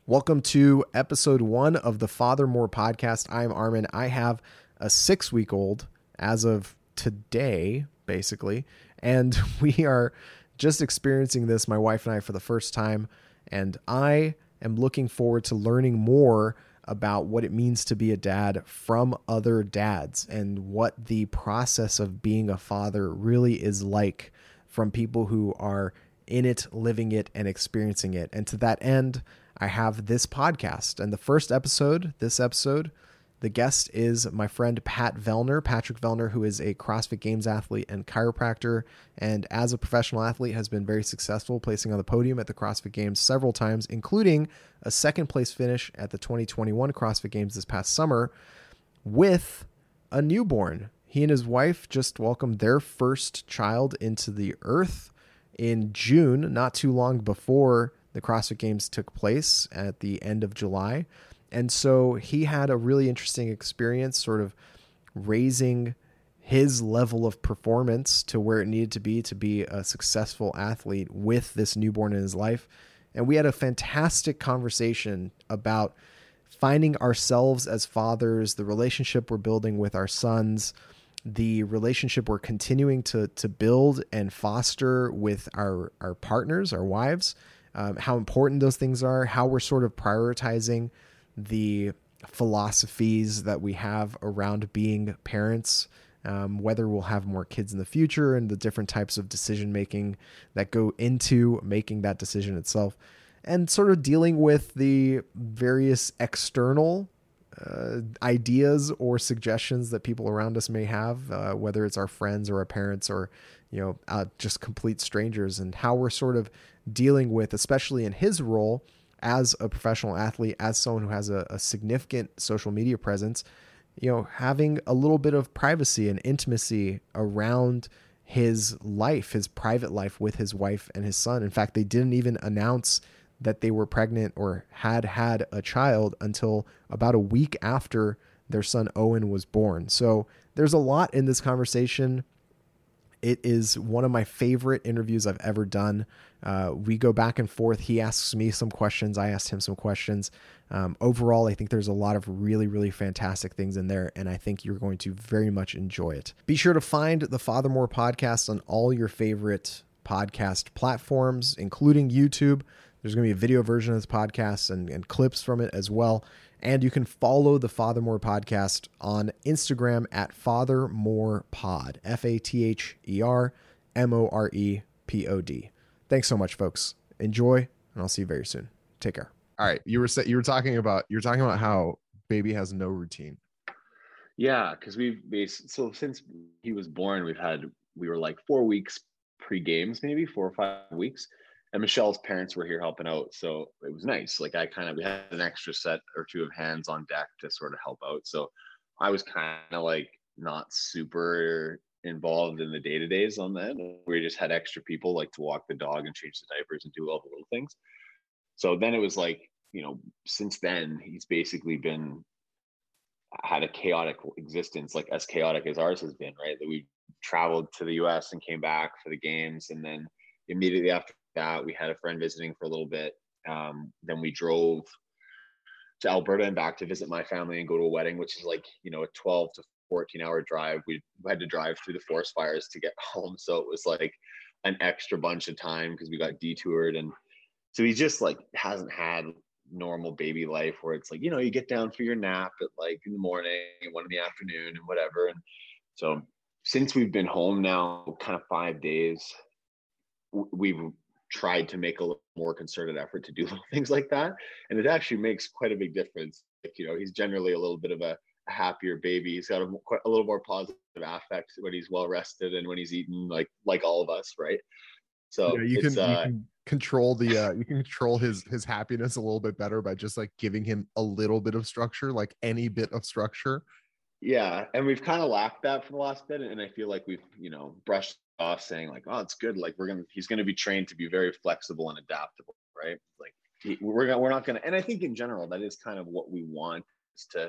Welcome to episode 1 of the Father More podcast. I'm Armin. I have a 6-week-old as of today, basically, and we are just experiencing this, my wife and I, for the first time, and I am looking forward to learning more about what it means to be a dad from other dads and what the process of being a father really is like from people who are in it, living it, and experiencing it. And to that end, I have this podcast. And this episode, the guest is my friend Patrick Vellner, who is a CrossFit Games athlete and chiropractor. And as a professional athlete, has been very successful, placing on the podium at the CrossFit Games several times, including a second place finish at the 2021 CrossFit Games this past summer with a newborn. He and his wife just welcomed their first child into the earth in June, not too long before the CrossFit Games took place at the end of July. And so he had a really interesting experience sort of raising his level of performance to where it needed to be a successful athlete with this newborn in his life. And we had a fantastic conversation about finding ourselves as fathers, the relationship we're building with our sons, the relationship we're continuing to build and foster with our partners, our wives, how important those things are, how we're sort of prioritizing the philosophies that we have around being parents, whether we'll have more kids in the future, and the different types of decision making that go into making that decision itself, and sort of dealing with the various external ideas or suggestions that people around us may have, whether it's our friends or our parents or, just complete strangers, and how we're sort of dealing with, especially in his role as a professional athlete, as someone who has a significant social media presence, having a little bit of privacy and intimacy around his life, his private life with his wife and his son. In fact, they didn't even announce that they were pregnant or had a child until about a week after their son Owen was born. So there's a lot in this conversation. It is one of my favorite interviews I've ever done. We go back and forth. He asks me some questions. I asked him some questions. Overall, I think there's a lot of really, really fantastic things in there, and I think you're going to very much enjoy it. Be sure to find the Father More podcast on all your favorite podcast platforms, including YouTube. There's going to be a video version of this podcast and clips from it as well. And you can follow the Father More podcast on Instagram at FatherMorePod, FatherMorepod. Thanks so much, folks. Enjoy, and I'll see you very soon. Take care. All right, you were talking about how baby has no routine. Yeah, because so since he was born, we were like 4 weeks pre-games, maybe 4 or 5 weeks. And Michelle's parents were here helping out. So it was nice. Like we had an extra set or two of hands on deck to sort of help out. So I was kind of like not super involved in the day-to-days on that. We just had extra people like to walk the dog and change the diapers and do all the little things. So then it was like, since then he's basically had a chaotic existence, like as chaotic as ours has been, right? That we traveled to the US and came back for the games. And then immediately after that, we had a friend visiting for a little bit. Then we drove to Alberta and back to visit my family and go to a wedding, which is like, a 12 to 14-hour drive. We had to drive through the forest fires to get home. So it was like an extra bunch of time because we got detoured. And so he just like hasn't had normal baby life where it's like, you get down for your nap at like in the morning and 1 in the afternoon and whatever. And so since we've been home now kind of 5 days, we've tried to make a little more concerted effort to do little things like that. And it actually makes quite a big difference. Like, he's generally a little bit of a happier baby. He's got a little more positive affect when he's well rested and when he's eaten, like all of us, right? So you can control his happiness a little bit better by just like giving him a little bit of structure, like any bit of structure. Yeah. And we've kind of lacked that for the last bit. And I feel like we've, brushed off saying like, oh, it's good. Like he's going to be trained to be very flexible and adaptable. Right. Like we're not going to, and I think in general, that is kind of what we want, is to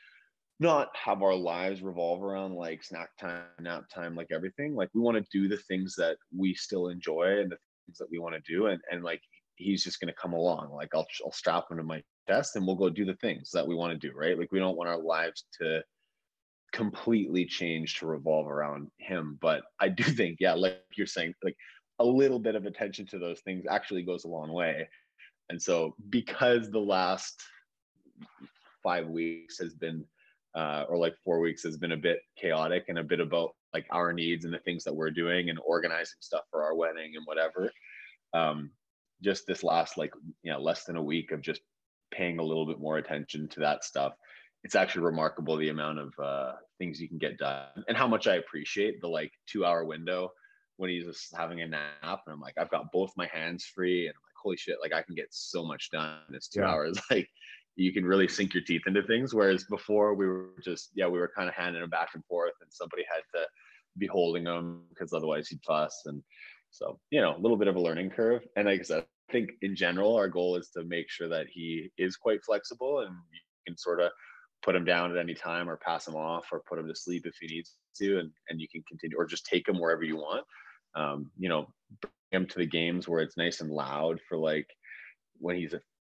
not have our lives revolve around like snack time, nap time, like everything. Like we want to do the things that we still enjoy and the things that we want to do. And like, he's just going to come along. Like I'll strap him to my chest and we'll go do the things that we want to do. Right. Like we don't want our lives to completely change to revolve around him. But I do think, yeah, like you're saying, like a little bit of attention to those things actually goes a long way. And so because the last 5 weeks has been or like 4 weeks has been a bit chaotic and a bit about like our needs and the things that we're doing and organizing stuff for our wedding and whatever. Just this last like less than a week of just paying a little bit more attention to that stuff. It's actually remarkable the amount of things you can get done and how much I appreciate the like 2 hour window when he's just having a nap and I'm like, I've got both my hands free and I'm like, holy shit, like I can get so much done in this 2 hours. Like you can really sink your teeth into things. Whereas before we were just, we were kind of handing them back and forth and somebody had to be holding them because otherwise he'd fuss. And so, a little bit of a learning curve. And like I said, I think in general, our goal is to make sure that he is quite flexible and you can sort of put him down at any time or pass him off or put him to sleep if he needs to. And you can continue or just take him wherever you want. Bring him to the games where it's nice and loud for like when he's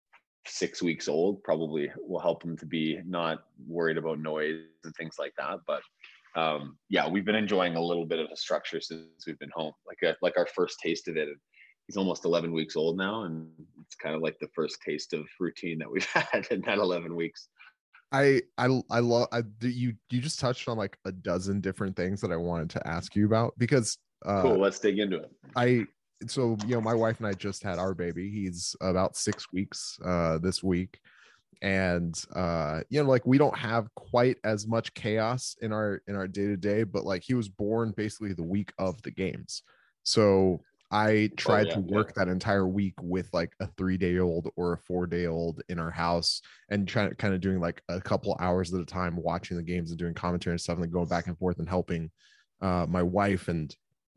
6 weeks old, probably will help him to be not worried about noise and things like that. But we've been enjoying a little bit of a structure since we've been home, like our first taste of it. He's almost 11 weeks old now, and it's kind of like the first taste of routine that we've had in that 11 weeks. I love you just touched on like a dozen different things that I wanted to ask you about because cool, let's dig into it. So my wife and I just had our baby. He's about 6 weeks this week, and like we don't have quite as much chaos in our day-to-day, but like he was born basically the week of the games, so I tried to work that entire week with like a 3-day-old or a 4-day-old in our house and kind of doing like a couple hours at a time, watching the games and doing commentary and stuff, and then going back and forth and helping my wife. And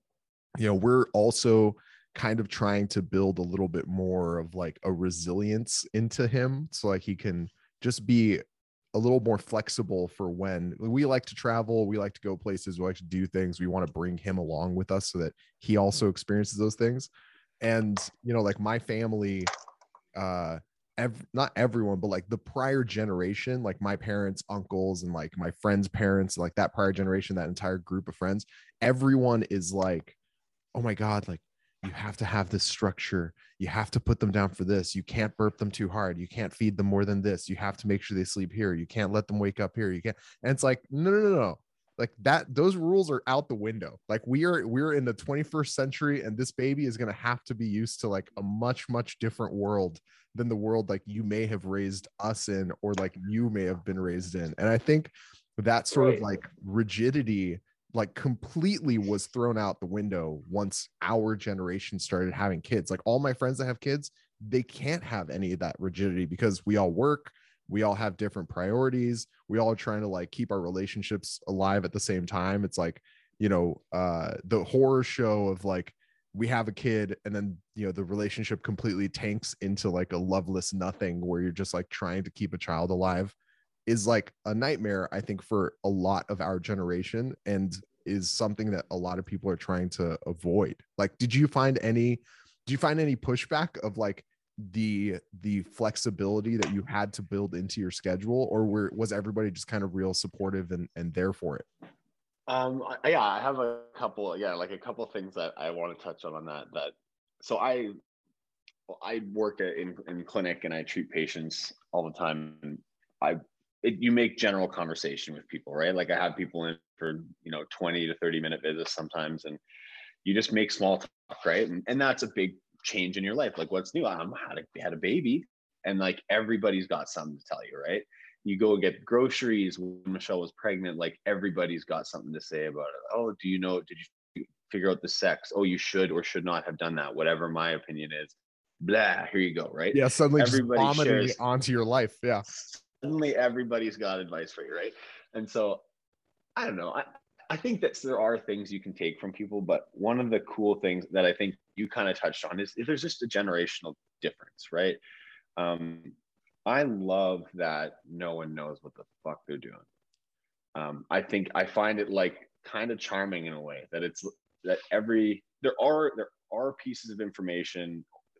we're also kind of trying to build a little bit more of like a resilience into him, so like he can just be a little more flexible for when we like to travel, we like to go places, we like to do things. We want to bring him along with us so that he also experiences those things. And like my family, not everyone, but like the prior generation, like my parents, uncles, and like my friends' parents, like that prior generation, that entire group of friends, everyone is like, oh my God, like you have to have this structure. You have to put them down for this. You can't burp them too hard. You can't feed them more than this. You have to make sure they sleep here. You can't let them wake up here. You can't. And it's like, no. Like that, those rules are out the window. Like we're in the 21st century, and this baby is going to have to be used to like a much, much different world than the world like you may have raised us in, or like you may have been raised in. And I think that sort of like rigidity like completely was thrown out the window once our generation started having kids. Like all my friends that have kids, they can't have any of that rigidity because we all work, we all have different priorities, we all are trying to like keep our relationships alive at the same time. It's like, the horror show of like we have a kid and then the relationship completely tanks into like a loveless nothing where you're just like trying to keep a child alive is like a nightmare, I think, for a lot of our generation, and is something that a lot of people are trying to avoid. Like, did you find any pushback of like the flexibility that you had to build into your schedule, or was everybody just kind of real supportive and there for it? I have a couple things that I want to touch on that. So I work in clinic and I treat patients all the time. And you make general conversation with people, right? Like I have people in for 20 to 30 minute visits sometimes, and you just make small talk, right? And that's a big change in your life. Like, what's new? I had a baby, and like everybody's got something to tell you, right? You go get groceries when Michelle was pregnant, like everybody's got something to say about it. Oh, did you figure out the sex? Oh, you should or should not have done that. Whatever my opinion is, blah, here you go, right? Yeah, suddenly everybody just vomiting shares onto your life. Yeah. Suddenly everybody's got advice for you, right? And so I don't know. I think that there are things you can take from people, but one of the cool things that I think you kind of touched on is there's just a generational difference, right? I love that no one knows what the fuck they're doing. I find it like kind of charming in a way that there are pieces of information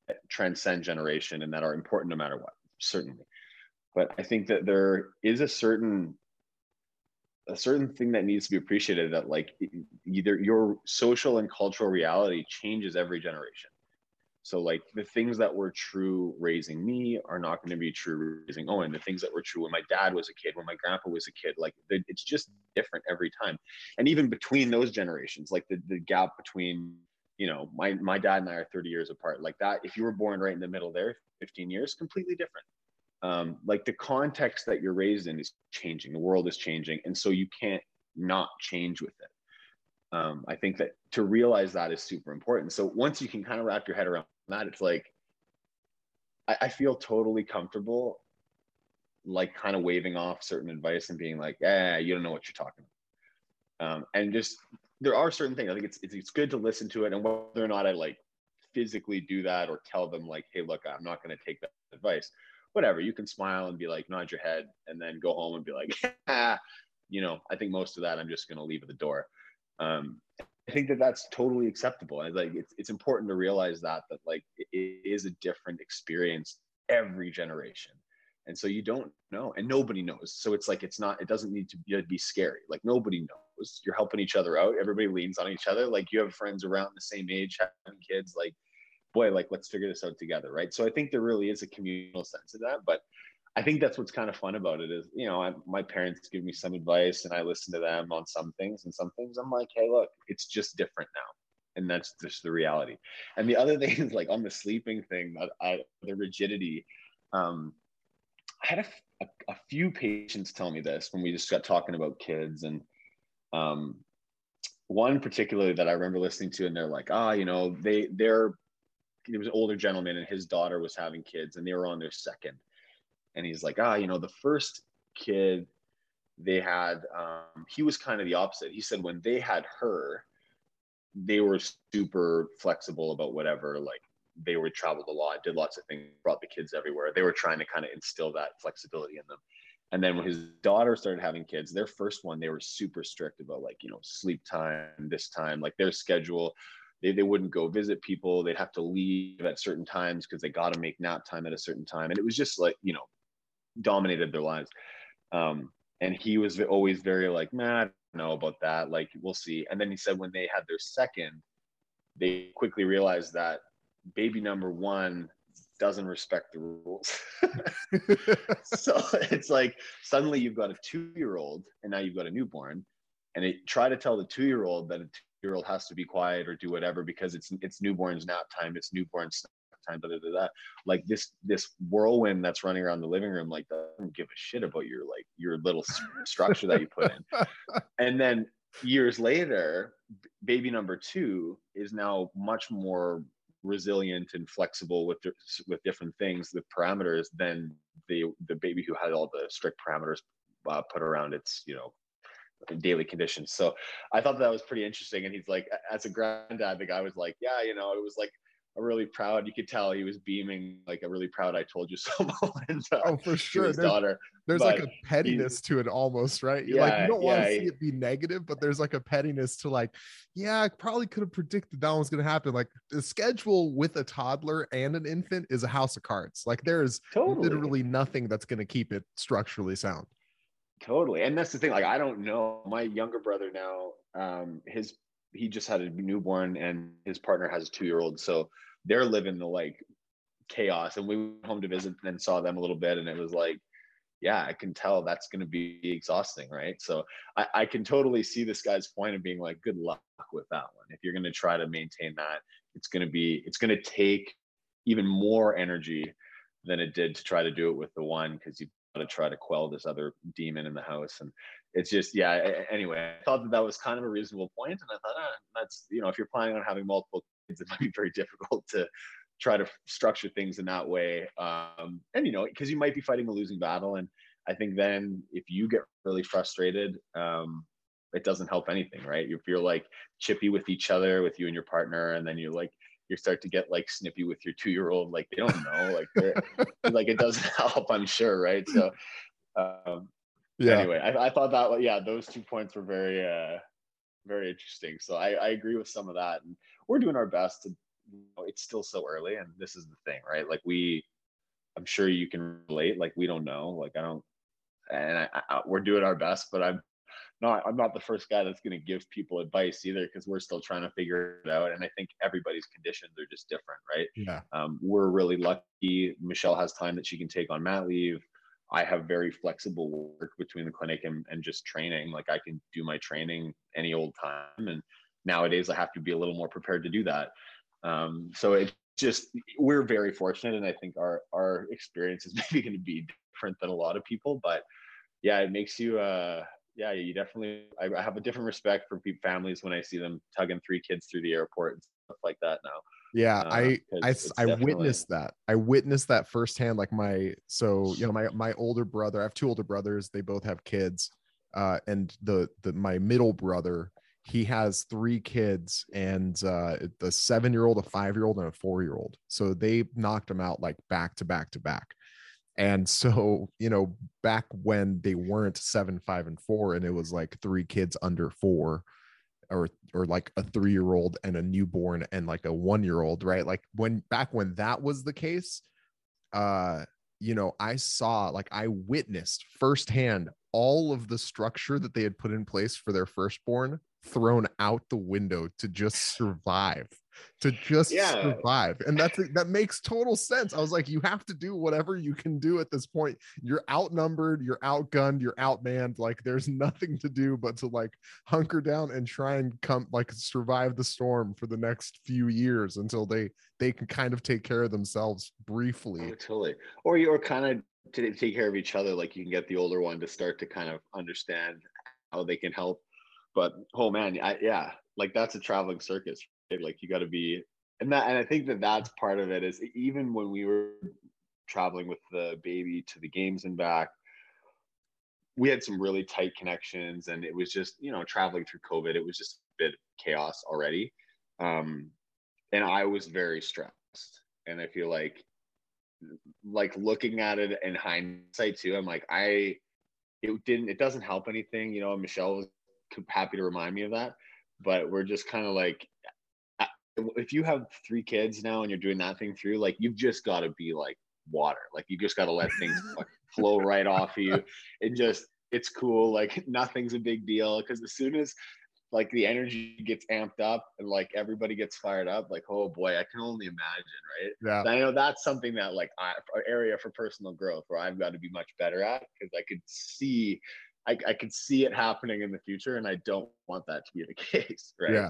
transcend generation and that are important no matter what, certainly. But I think that there is a certain thing that needs to be appreciated, that like either your social and cultural reality changes every generation. So like the things that were true raising me are not going to be true raising Owen. The things that were true when my dad was a kid, when my grandpa was a kid, like it's just different every time. And even between those generations, like the gap between, you know, my dad and I are 30 years apart. Like that, if you were born right in the middle there, 15 years, completely different. Like the context that you're raised in is changing. The world is changing. And so you can't not change with it. I think that to realize that is super important. So once you can kind of wrap your head around that, it's like, I feel totally comfortable, like kind of waving off certain advice and being like, you don't know what you're talking about. And just, there are certain things, I think it's good to listen to it, and whether or not I like physically do that or tell them like, hey, look, I'm not going to take that advice, whatever, you can smile and be like, nod your head, and then go home and be like, you know, I think most of that I'm just going to leave at the door. I think that that's totally acceptable. And like, it's important to realize that like it is a different experience every generation. And so you don't know, and nobody knows. So it's like, it doesn't need to be scary. Like nobody knows. You're helping each other out. Everybody leans on each other. Like you have friends around the same age, having kids, like, boy, like let's figure this out together. Right. So I think there really is a communal sense of that. But I think that's what's kind of fun about it is, you know, my parents give me some advice and I listen to them on some things, and some things I'm like, hey, look, it's just different now. And that's just the reality. And the other thing is like on the sleeping thing, the rigidity. I had a few patients tell me this when we just got talking about kids, and one particularly that I remember listening to, and they're like, you know, there was an older gentleman and his daughter was having kids and they were on their second. And he's like, you know, the first kid they had, he was kind of the opposite. He said when they had her, they were super flexible about whatever. Like they would travel a lot, did lots of things, brought the kids everywhere. They were trying to kind of instill that flexibility in them. And then when his daughter started having kids, their first one, they were super strict about like, you know, sleep time, this time, like their schedule. They wouldn't go visit people. They'd have to leave at certain times because they got to make nap time at a certain time. And it was just like, you know, dominated their lives. And he was always very like, I don't know about that. Like, we'll see. And then he said when they had their second, they quickly realized that baby number one doesn't respect the rules. So it's like, suddenly you've got a 2-year-old and now you've got a newborn, and they try to tell the 2-year-old that a 2-year-old has to be quiet or do whatever because it's newborn's nap time, it's newborn's time, like this whirlwind that's running around the living room, like doesn't give a shit about your little structure that you put in. And then years later, baby number 2 is now much more resilient and flexible with different things, the parameters, than the baby who had all the strict parameters put around its, you know, daily conditions. So I thought that was pretty interesting. And he's like, as a granddad, the guy was like, yeah, you know, it was like a really proud, you could tell he was beaming, like a really proud I told you so moment for sure. his daughter. There's like a pettiness to it almost, right? Yeah, like you don't want to see it be negative, but there's like a pettiness to like, yeah, I probably could have predicted that was going to happen. Like the schedule with a toddler and an infant is a house of cards. Like there's literally nothing that's going to keep it structurally sound. Totally. And that's the thing. Like, I don't know, my younger brother now, he just had a newborn and his partner has a 2-year-old. So they're living the like chaos, and we went home to visit and saw them a little bit. And it was like, yeah, I can tell that's going to be exhausting. Right. So I can totally see this guy's point of being like, good luck with that one. If you're going to try to maintain that, it's going to take even more energy than it did to try to do it with the one, because you got to try to quell this other demon in the house. And it's just, yeah, anyway, I thought that was kind of a reasonable point. And I thought, that's, you know, if you're planning on having multiple kids, it might be very difficult to try to structure things in that way. And, you know, because you might be fighting a losing battle. And I think then if you get really frustrated, it doesn't help anything, right? If you're like chippy with each other, with you and your partner, and then you start to get like snippy with your 2-year-old, like they don't know, like it doesn't help, I'm sure, right? So anyway, I thought that, yeah, those 2 points were very very interesting. So I agree with some of that, and we're doing our best to it's still so early, and this is the thing, right? Like I'm sure you can relate. Like we don't know. Like I don't, and we're doing our best, but I'm not the first guy that's going to give people advice either, because we're still trying to figure it out. And I think everybody's conditions are just different, right? Yeah. We're really lucky. Michelle has time that she can take on mat leave. I have very flexible work between the clinic and just training. Like I can do my training any old time. And nowadays I have to be a little more prepared to do that. So it just, we're very fortunate. And I think our experience is maybe going to be different than a lot of people, but yeah, it makes you, yeah, you definitely, I have a different respect for families when I see them tugging 3 kids through the airport and stuff like that now. Yeah, I definitely... witnessed that. I witnessed that firsthand. Like my older brother, I have 2 older brothers. They both have kids. And my middle brother, he has 3 kids, and the 7-year-old, a 5-year-old, and a 4-year-old. So they knocked them out like back to back to back. And so, back when they weren't 7, 5, and 4, and it was like 3 kids under 4, or like a 3-year-old and a newborn and like a 1-year-old, right? Like back when that was the case, I witnessed firsthand all of the structure that they had put in place for their firstborn thrown out the window to just survive. Survive. And that makes total sense. I was like, you have to do whatever you can do at this point. You're outnumbered, you're outgunned, you're outmanned. Like there's nothing to do but to like hunker down and try and survive the storm for the next few years until they can kind of take care of themselves briefly. Oh, totally. Or you're kind of to take care of each other. Like you can get the older one to start to kind of understand how they can help. But oh man, like that's a traveling circus. Right? Like you got to be, and I think that's part of it. Is even when we were traveling with the baby to the games and back, we had some really tight connections, and it was just traveling through COVID, it was just a bit of chaos already, and I was very stressed. And I feel like looking at it in hindsight too, I'm like it doesn't help anything. Michelle was happy to remind me of that, but we're just kind of like, if you have 3 kids now and you're doing that thing through, like you've just got to be like water. Like you just got to let things flow right off of you. It's cool. Like nothing's a big deal, because as soon as like the energy gets amped up and like everybody gets fired up, like, oh boy, I can only imagine, right? Yeah. And I know that's something that like an area for personal growth where I've got to be much better at, because I could see it happening in the future, and I don't want that to be the case, right? Yeah.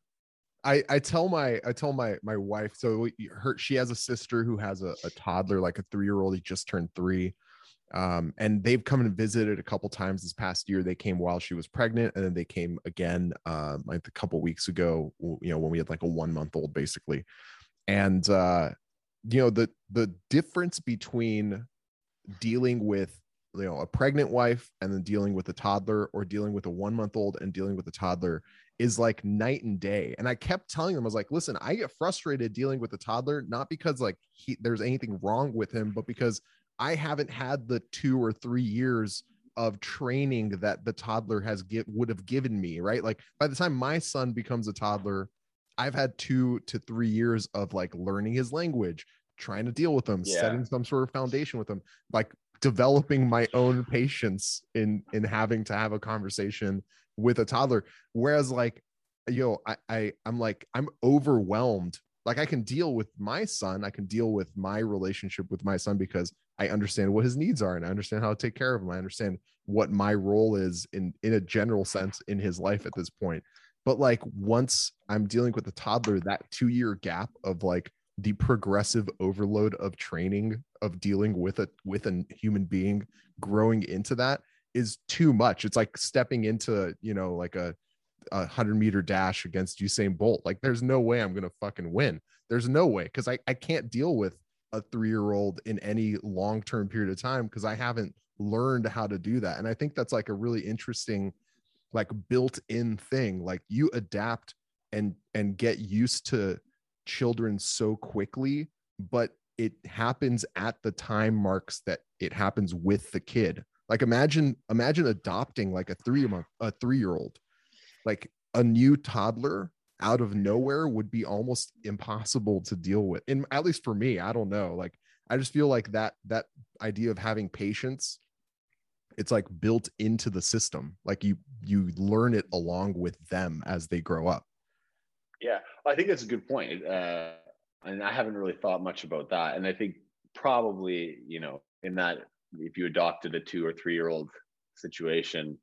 I tell my wife, so she has a sister who has a toddler, like a 3-year-old. He just turned 3. And they've come and visited a couple times this past year. They came while she was pregnant, and then they came again like a couple weeks ago, when we had like a 1-month-old basically. And the difference between dealing with a pregnant wife and then dealing with a toddler, or dealing with a 1-month-old and dealing with a toddler, is like night and day. And I kept telling them, I was like, listen, I get frustrated dealing with a toddler, not because like there's anything wrong with him, but because I haven't had the 2 or 3 years of training that the toddler would have given me, right? Like by the time my son becomes a toddler, I've had 2 to 3 years of like learning his language, trying to deal with him, setting some sort of foundation with him, like developing my own patience in having to have a conversation with a toddler. Whereas like, I'm overwhelmed. Like I can deal with my son, I can deal with my relationship with my son, because I understand what his needs are, and I understand how to take care of him. I understand what my role is in a general sense in his life at this point. But like once I'm dealing with a toddler, that 2-year gap of like the progressive overload of training, of dealing with a human being, growing into that, is too much. It's like stepping into like a 100-meter dash against Usain Bolt. Like there's no way I'm gonna fucking win. There's no way, because I can't deal with a 3-year-old in any long-term period of time, because I haven't learned how to do that. And I think that's like a really interesting like built-in thing. Like you adapt and get used to children so quickly, but it happens at the time marks that it happens with the kid. Like imagine adopting like a 3-year-old. Like a new toddler out of nowhere would be almost impossible to deal with. And at least for me, I don't know. Like, I just feel like that idea of having patience, it's like built into the system. Like you learn it along with them as they grow up. Yeah, I think that's a good point. And I haven't really thought much about that. And I think probably, you know, in that if you adopted a 2 or 3 year old situation,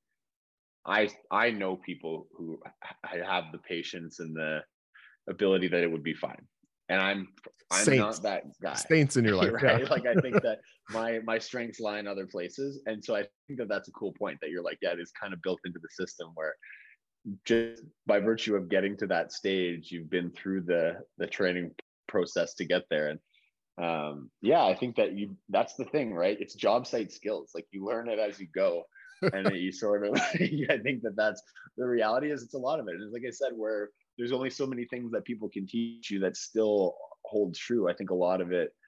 I know people who have the patience and the ability that it would be fine. And I'm not that guy. Saints in your life, right? Yeah. Like I think that my strengths lie in other places, and so I think that that's a cool point that you're like, yeah, it is kind of built into the system where just by virtue of getting to that stage, you've been through the training process to get there. And yeah, I think that that's the thing, right? It's job site skills. Like you learn it as you go. And you sort of I think that that's the reality. Is it's a lot of it. And like I said, where there's only so many things that people can teach you that still hold true. I think a lot of it,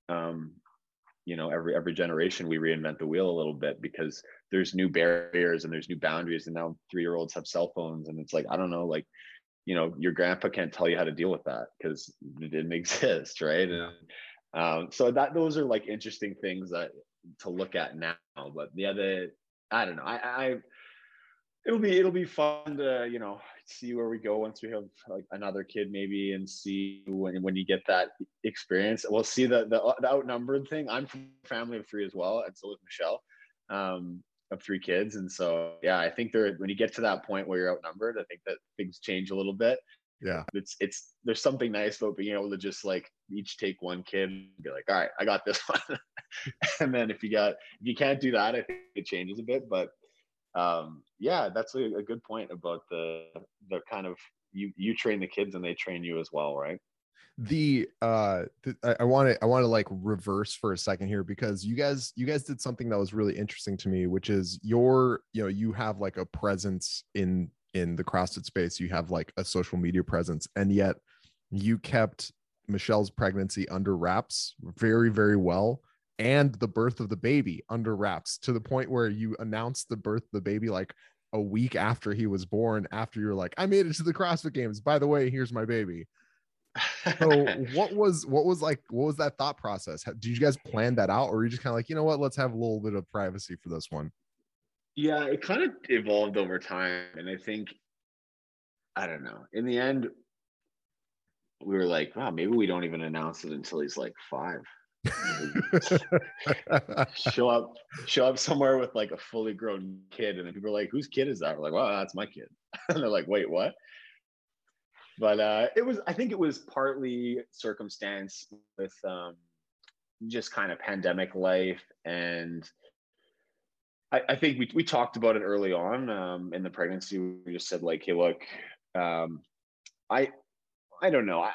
you know, every generation we reinvent the wheel a little bit because there's new barriers and there's new boundaries. And now 3-year-olds have cell phones, and it's like, I don't know, like, you know, your grandpa can't tell you how to deal with that because it didn't exist, right? Yeah. And so those are like interesting things that to look at now. But yeah, I don't know. It'll be fun to, you know, see where we go once we have like another kid maybe, and see when you get that experience. We'll see the outnumbered thing. I'm from a family of 3 as well, and so is Michelle, of 3 kids. And so yeah, I think when you get to that point where you're outnumbered, I think that things change a little bit. Yeah. It's there's something nice about being able to just like each take one kid and be like, all right, I got this one. And then if you can't do that, I think it changes a bit. But yeah, that's a good point about the kind of you train the kids and they train you as well, right? I want to like reverse for a second here, because you guys did something that was really interesting to me, which is you have like a presence in the CrossFit space. You have like a social media presence, and yet you kept Michelle's pregnancy under wraps very, very well, and the birth of the baby under wraps, to the point where you announced the birth of the baby like a week after he was born, after you're like, I made it to the CrossFit Games, by the way, here's my baby. So what was that thought process? Did you guys plan that out, or were you just kind of like, you know what, let's have a little bit of privacy for this one? Yeah, it kind of evolved over time. And I think, I don't know, in the end, we were like, wow, maybe we don't even announce it until he's like 5. show up somewhere with like a fully grown kid, and then people are like, whose kid is that? We're like, well, that's my kid. And they're like, wait, what? But I think it was partly circumstance with just kind of pandemic life. And I think we talked about it early on in the pregnancy. We just said like, hey, look, I don't know.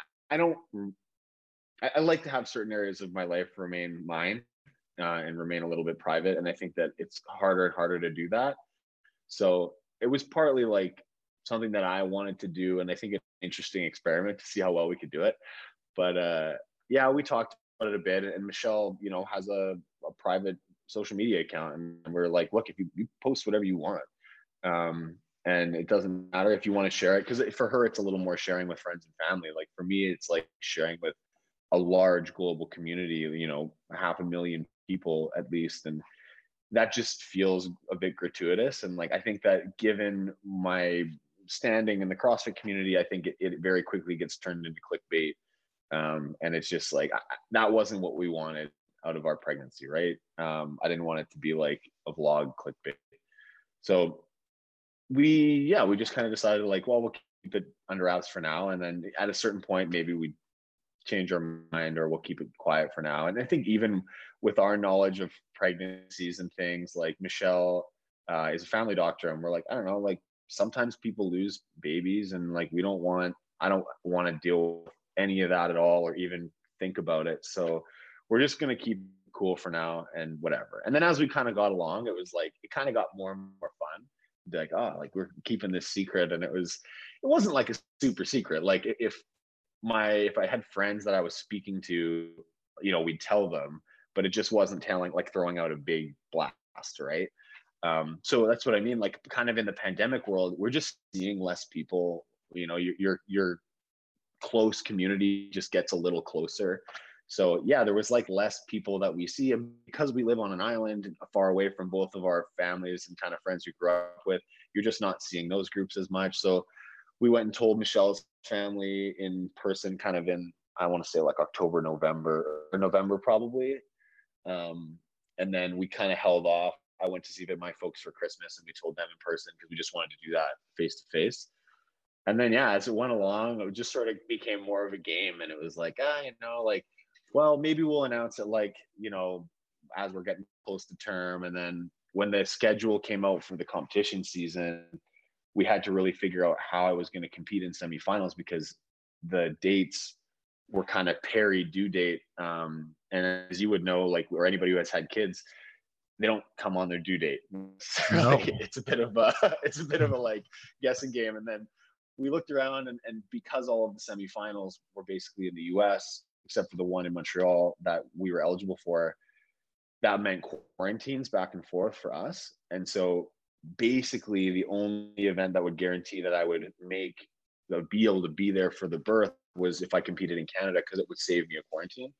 I like to have certain areas of my life remain mine and remain a little bit private. And I think that it's harder and harder to do that. So it was partly like something that I wanted to do. And I think it's an interesting experiment to see how well we could do it. But yeah, we talked about it a bit. And Michelle, you know, has a private social media account. And we're like, look, if you post whatever you want. And it doesn't matter if you want to share it, because for her, it's a little more sharing with friends and family. Like for me, it's like sharing with a large global community, you know, 500,000 people at least. And that just feels a bit gratuitous. And like, I think that given my standing in the CrossFit community, I think it very quickly gets turned into clickbait. And it's just like, that wasn't what we wanted out of our pregnancy, right? I didn't want it to be like a vlog clickbait. So we just kind of decided like, well, we'll keep it under wraps for now. And then at a certain point, maybe we change our mind, or we'll keep it quiet for now. And I think even with our knowledge of pregnancies and things, like Michelle is a family doctor, and we're like, I don't know, like sometimes people lose babies, and like I don't want to deal with any of that at all, or even think about it. So we're just going to keep cool for now and whatever. And then as we kind of got along, it was like, it kind of got more and more fun. Like, oh, like we're keeping this secret. And it wasn't like a super secret. Like if I had friends that I was speaking to, you know, we'd tell them, but it just wasn't throwing out a big blast, right? So that's what I mean. Like kind of in the pandemic world, we're just seeing less people your close community just gets a little closer. So yeah, there was like less people that we see, and because we live on an island far away from both of our families and kind of friends we grew up with, you're just not seeing those groups as much. So we went and told Michelle's family in person kind of in, I want to say like October, November probably. And then we kind of held off. I went to see my folks for Christmas, and we told them in person because we just wanted to do that face to face. And then, yeah, as it went along, it just sort of became more of a game. And it was like, like, well, maybe we'll announce it like, as we're getting close to term. And then when the schedule came out for the competition season, we had to really figure out how I was going to compete in semifinals, because the dates were kind of peri due date. And as you would know, like, or anybody who has had kids, they don't come on their due date. So No. like, it's a bit of a like guessing game. And then we looked around, and because all of the semifinals were basically in the US, except for the one in Montreal that we were eligible for, that meant quarantines back and forth for us. And so basically the only event that would guarantee that I would be able to be there for the birth was if I competed in Canada, because it would save me a quarantine.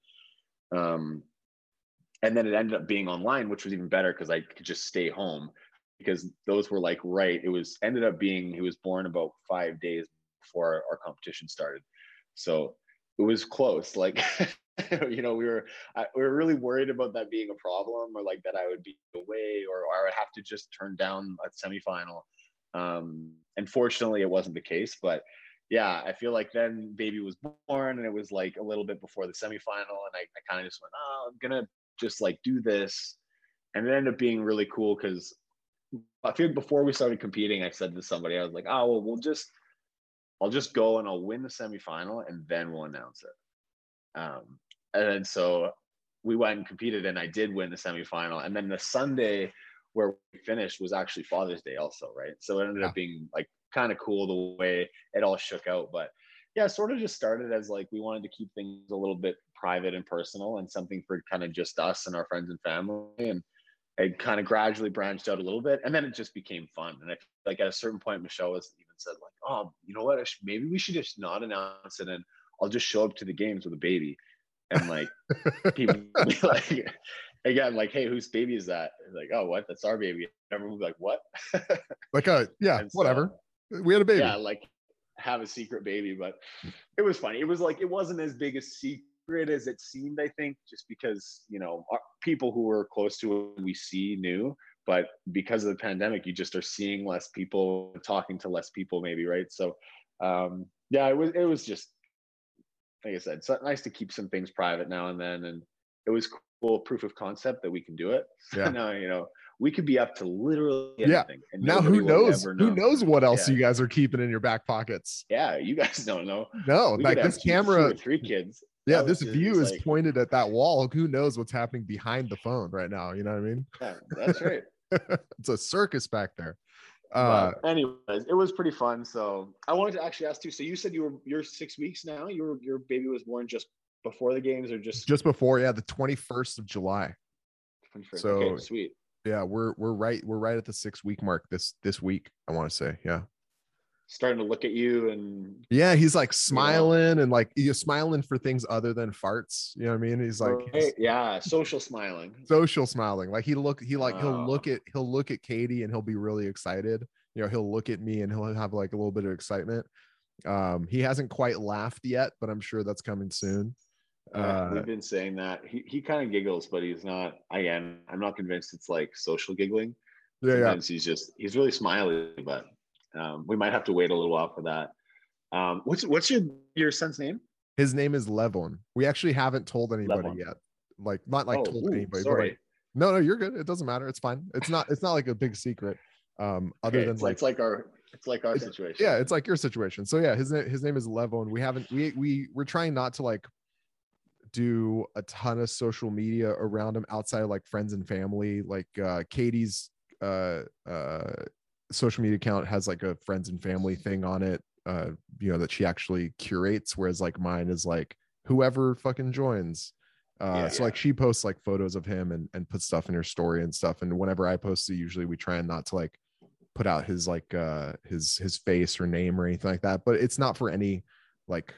And then it ended up being online, which was even better because I could just stay home, because those were like, he was born about 5 days before our competition started. So it was close. Like, we were really worried about that being a problem, or like that I would be away, or I would have to just turn down a semifinal. And fortunately it wasn't the case, but yeah, I feel like then baby was born, and it was like a little bit before the semifinal, and I kind of just went, I'm gonna just like do this. And it ended up being really cool, because I feel like before we started competing, I said to somebody, I was like, well, I'll just go and I'll win the semifinal, and then we'll announce it. And so we went and competed, and I did win the semifinal. And then the Sunday where we finished was actually Father's Day also, right? So it ended up being like kind of cool the way it all shook out. But yeah, it sort of just started as like, we wanted to keep things a little bit private and personal, and something for kind of just us and our friends and family. And it kind of gradually branched out a little bit, and then it just became fun. And I feel like at a certain point, Michelle was even said like, you know what, maybe we should just not announce it, and I'll just show up to the games with a baby. And like, people be like, again, like, hey, whose baby is that? Like, oh, what? That's our baby. Everyone was like, what? Like, whatever. We had a baby. Yeah, like, have a secret baby. But it was funny. It was like, it wasn't as big a secret as it seemed, I think, just because, people who were close to it we knew. But because of the pandemic, you just are seeing less people, talking to less people, maybe, right? So yeah, it was just, like I said, it's nice to keep some things private now and then. And it was cool proof of concept that we can do it. So yeah. Now, we could be up to literally anything. And now who knows? Who knows what else you guys are keeping in your back pockets? Yeah, you guys don't know. No, we like this camera, 2 or 3 kids. Yeah, this view is pointed at that wall. Who knows what's happening behind the phone right now? You know what I mean? Yeah, that's right. It's a circus back there. Anyways, it was pretty fun. So I wanted to actually ask you. So you said you're 6 weeks now. Your baby was born just before the games, or just before? Yeah, the 21st of July. 21st. So okay, sweet. Yeah, we're right at the 6-week mark this week, I want to say. Yeah. Starting to look at you, and yeah, he's like smiling, and like he's smiling for things other than farts. You know what I mean? He's like, social smiling. Like he'll look at Katie, and he'll be really excited. He'll look at me, and he'll have like a little bit of excitement. He hasn't quite laughed yet, but I'm sure that's coming soon. We've been saying that he kind of giggles, but he's not. Again, I'm not convinced it's like social giggling. Sometimes he's really smiley, but we might have to wait a little while for that. What's your son's name? His name is Levon. We actually haven't told anybody yet. Like, not like told anybody. Sorry. But like, no, you're good. It doesn't matter. It's fine. It's not like a big secret. Other than it's like our situation. Yeah, it's like your situation. So yeah, his name is Levon. We're trying not to like do a ton of social media around him outside of like friends and family. Like Katie's social media account has like a friends and family thing on it, that she actually curates, whereas like mine is like whoever fucking joins. So like she posts like photos of him and puts stuff in her story and stuff, and whenever I post it, usually we try and not to like put out his like his face or name or anything like that, but it's not for any like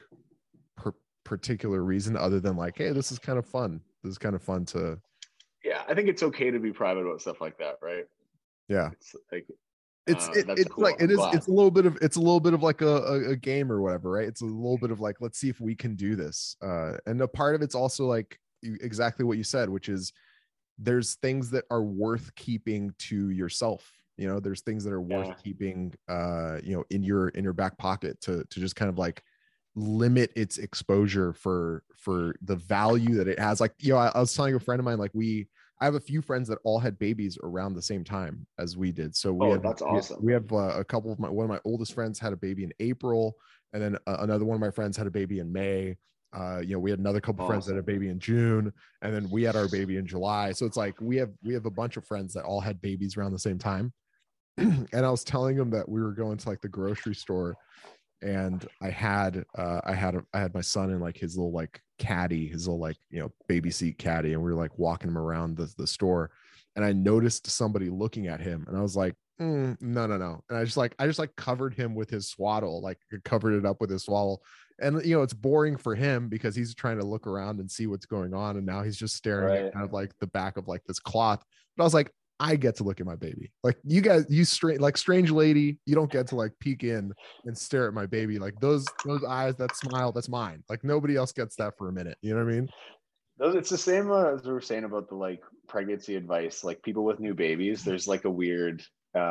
particular reason other than like, hey, this is kind of fun. This is kind of fun to. Yeah, I think it's okay to be private about stuff like that, right? Yeah, it's like it's cool. like it's a little bit of like a game or whatever, right? It's a little bit of like, let's see if we can do this, and a part of it's also like exactly what you said, which is there's things that are worth keeping to yourself. You know, there's things that are worth keeping you know, in your back pocket to just kind of like limit its exposure for the value that it has. Like, you know, I was telling a friend of mine, like I have a few friends that all had babies around the same time as we did. So that's awesome. We have a couple of one of my oldest friends had a baby in April, and then another one of my friends had a baby in May. You know, we had another couple friends that had a baby in June, and then we had our baby in July. So it's like we have a bunch of friends that all had babies around the same time. And I was telling them that we were going to like the grocery store, and I had my son in like his little like caddy, his little like, you know, baby seat caddy, and we were like walking him around the store, and I noticed somebody looking at him, and I was like, no, and I just like covered him with his swaddle, like covered it up with his swaddle. And you know, it's boring for him because he's trying to look around and see what's going on, and now he's just staring at kind of like the back of like this cloth. But I was like, I get to look at my baby. Like, you guys, strange lady, you don't get to like peek in and stare at my baby. Like those eyes, that smile, that's mine. Like nobody else gets that for a minute. You know what I mean? It's the same as we were saying about the like pregnancy advice. Like people with new babies, there's like a weird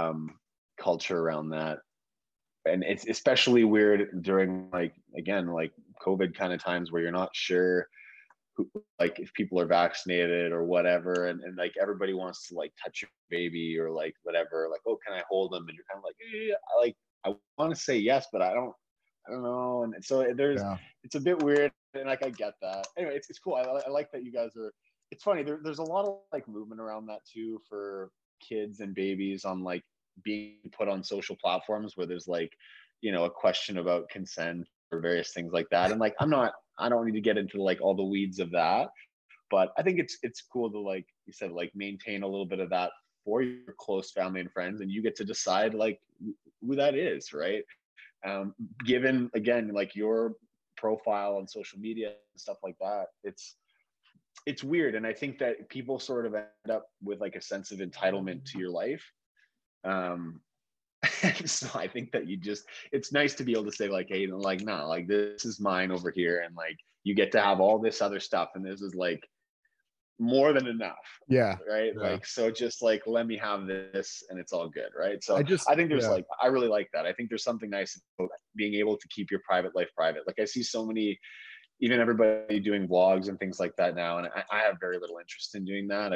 culture around that, and it's especially weird during like, again, like COVID kind of times where you're not sure who, like if people are vaccinated or whatever, and like everybody wants to like touch your baby or like whatever, like, oh, can I hold them? And you're kind of like, I want to say yes, but I don't know. And so it's a bit weird, and like I get that. Anyway, it's cool. I like that you guys are. It's funny. There's a lot of like movement around that too for kids and babies on like being put on social platforms where there's like, you know, a question about consent or various things like that. And like I don't need to get into like all the weeds of that, but I think it's cool to, like you said, like maintain a little bit of that for your close family and friends, and you get to decide like who that is, right? Given again like your profile on social media and stuff like that, it's weird, and I think that people sort of end up with like a sense of entitlement to your life. So I think that it's nice to be able to say like, hey, like, no, like this is mine over here, and like you get to have all this other stuff, and this is like more than enough. Yeah. Right. Yeah. Like, so just like, let me have this and it's all good. Right. So I think there's like, I really like that. I think there's something nice about being able to keep your private life private. Like I see so many, even everybody doing vlogs and things like that now. And I have very little interest in doing that.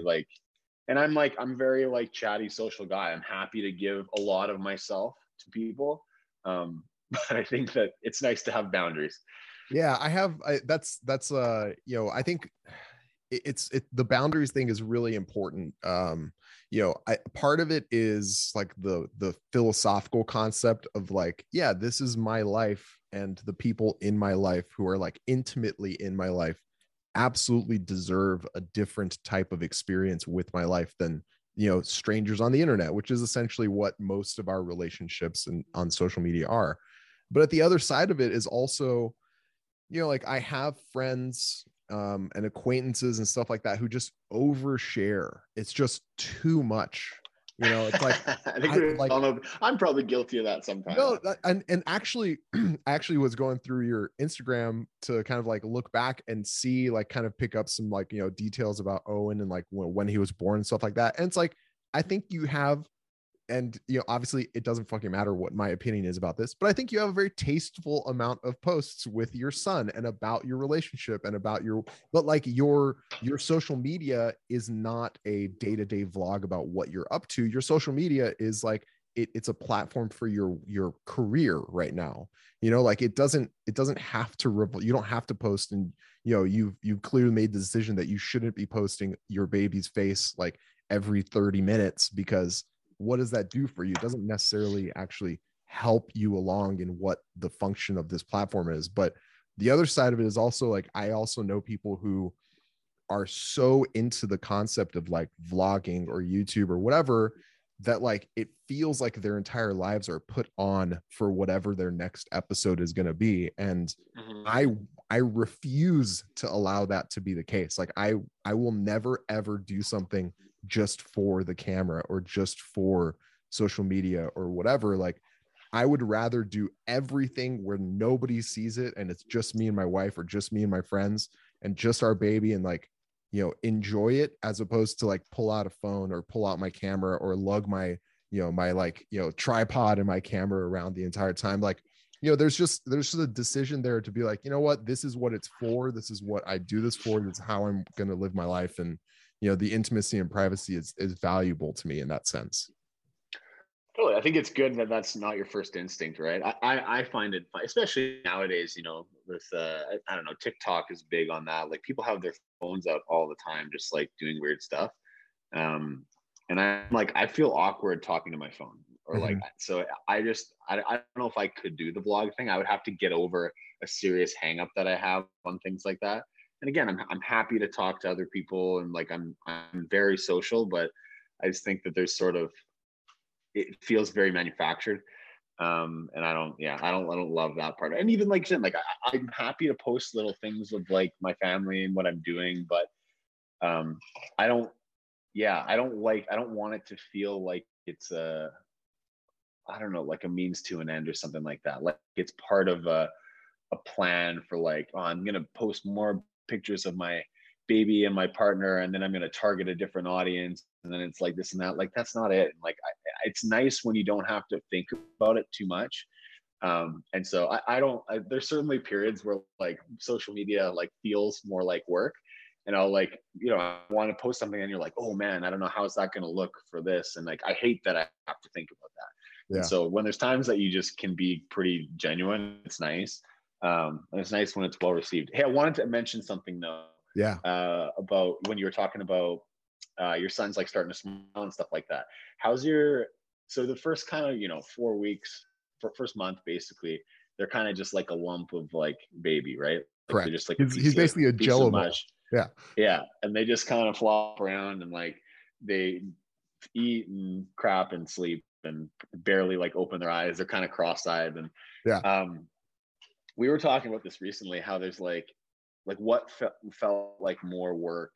I'm very like chatty social guy. I'm happy to give a lot of myself to people. But I think that it's nice to have boundaries. Yeah, that's you know, I think the boundaries thing is really important. You know, part of it is like the philosophical concept of like, yeah, this is my life, and the people in my life who are like intimately in my life absolutely deserve a different type of experience with my life than, you know, strangers on the internet, which is essentially what most of our relationships and on social media are. But at the other side of it is also, you know, like I have friends and acquaintances and stuff like that who just overshare. It's just too much. You know, it's like I'm probably guilty of that sometimes. No, and actually, actually was going through your Instagram to kind of like look back and see, like, kind of pick up some like, you know, details about Owen and like when he was born and stuff like that. And it's like, I think you have, and you know, obviously it doesn't fucking matter what my opinion is about this, but I think you have a very tasteful amount of posts with your son and about your relationship and about but like your social media is not a day-to-day vlog about what you're up to. Your social media is like, it's a platform for your career right now. You know, like it doesn't have to you don't have to post, and you know, you've clearly made the decision that you shouldn't be posting your baby's face like every 30 minutes, because what does that do for you? It doesn't necessarily actually help you along in what the function of this platform is. But the other side of it is also like, I also know people who are so into the concept of like vlogging or YouTube or whatever that like it feels like their entire lives are put on for whatever their next episode is going to be. And I refuse to allow that to be the case. Like I will never ever do something just for the camera or just for social media or whatever. Like I would rather do everything where nobody sees it and it's just me and my wife or just me and my friends and just our baby, and like, you know, enjoy it, as opposed to like pull out a phone or pull out my camera or lug my, you know, my like, you know, tripod and my camera around the entire time. Like, you know, there's just a decision there to be like, you know what, this is what it's for. This is what I do this for. This is how I'm going to live my life. And, you know, the intimacy and privacy is valuable to me in that sense. Totally. I think it's good that that's not your first instinct, right? I find it, especially nowadays, you know, with, I don't know, TikTok is big on that. Like people have their phones out all the time, just like doing weird stuff. And I'm like, I feel awkward talking to my phone or like, so I don't know if I could do the vlog thing. I would have to get over a serious hang up that I have on things like that. And again, I'm happy to talk to other people and like, I'm very social, but I just think that there's sort of, it feels very manufactured. And I don't love that part. And even like I'm happy to post little things of like my family and what I'm doing, but I don't want it to feel like it's I don't know, like a means to an end or something like that. Like it's part of a plan for like, oh, I'm gonna post more pictures of my baby and my partner, and then I'm gonna target a different audience, and then it's like this and that. Like that's not it. Like it's nice when you don't have to think about it too much. And so there's certainly periods where like social media like feels more like work, and I'll like, you know, I want to post something and you're like, oh man, I don't know, how's that going to look for this? And like, I hate that I have to think about that. Yeah. And so when there's times that you just can be pretty genuine, it's nice. And it's nice when it's well received. Hey, I wanted to mention something though. Yeah. About when you were talking about your son's like starting to smile and stuff like that. So the first kind of, you know, 4 weeks, for first month, basically, they're kind of just like a lump of like baby, right? Like correct. They're just like he's basically a jello ball. Yeah. Yeah. And they just kind of flop around and like they eat and crap and sleep and barely like open their eyes. They're kind of cross-eyed. And yeah. We were talking about this recently, how there's like what felt like more work.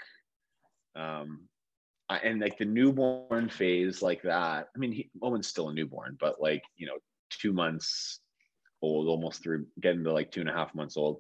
And like the newborn phase like that. I mean, Owen's still a newborn, but like, you know, 2 months old, almost through getting to like 2.5 months old.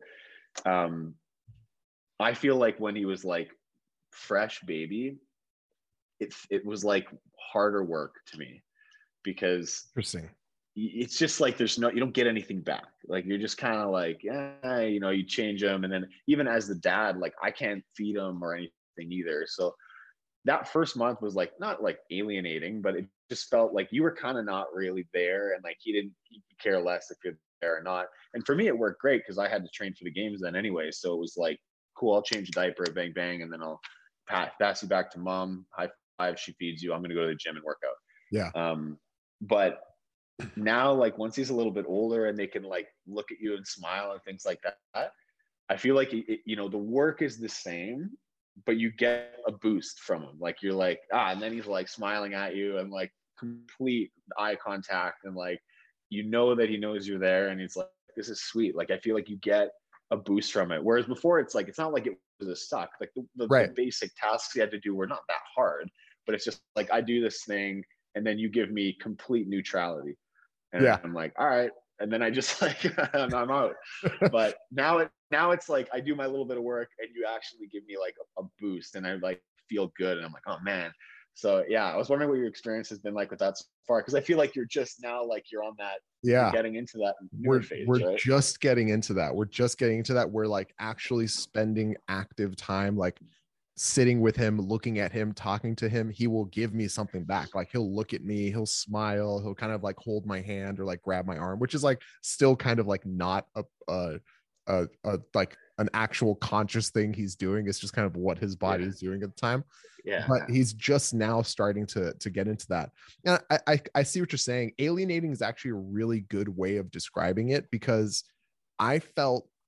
I feel like when he was like fresh baby, it was like harder work to me, because interesting. It's just like you don't get anything back. Like you're just kind of like, yeah, you know, you change them, and then even as the dad, like I can't feed him or anything either. So that first month was like not like alienating, but it just felt like you were kind of not really there, and like he could care less if you're there or not. And for me, it worked great because I had to train for the games then anyway. So it was like, cool, I'll change a diaper, bang bang, and then I'll pass you back to mom. High five, she feeds you. I'm gonna go to the gym and work out. Yeah. But now, like once he's a little bit older and they can like look at you and smile and things like that, I feel like you know, the work is the same, but you get a boost from him. Like you're like, and then he's like smiling at you and like complete eye contact, and like, you know that he knows you're there, and he's like, this is sweet. Like I feel like you get a boost from it. Whereas before it's like, it's not like it was a suck. Like the basic tasks you had to do were not that hard, but it's just like, I do this thing and then you give me complete neutrality. And I'm like, all right. And then I just like, I'm out. But now it's like, I do my little bit of work and you actually give me like a boost, and I like feel good. And I'm like, oh man. So yeah, I was wondering what your experience has been like with that so far, because I feel like you're just now like you're on that, you're getting into that phase. We're just getting into that. We're like actually spending active time, like sitting with him, looking at him, talking to him. He will give me something back. Like he'll look at me, he'll smile, he'll kind of like hold my hand or like grab my arm, which is like still kind of like not a like an actual conscious thing he's doing. It's just kind of what his body is doing at the time. Yeah. But he's just now starting to get into that. And I see what you're saying. Alienating is actually a really good way of describing it, because I felt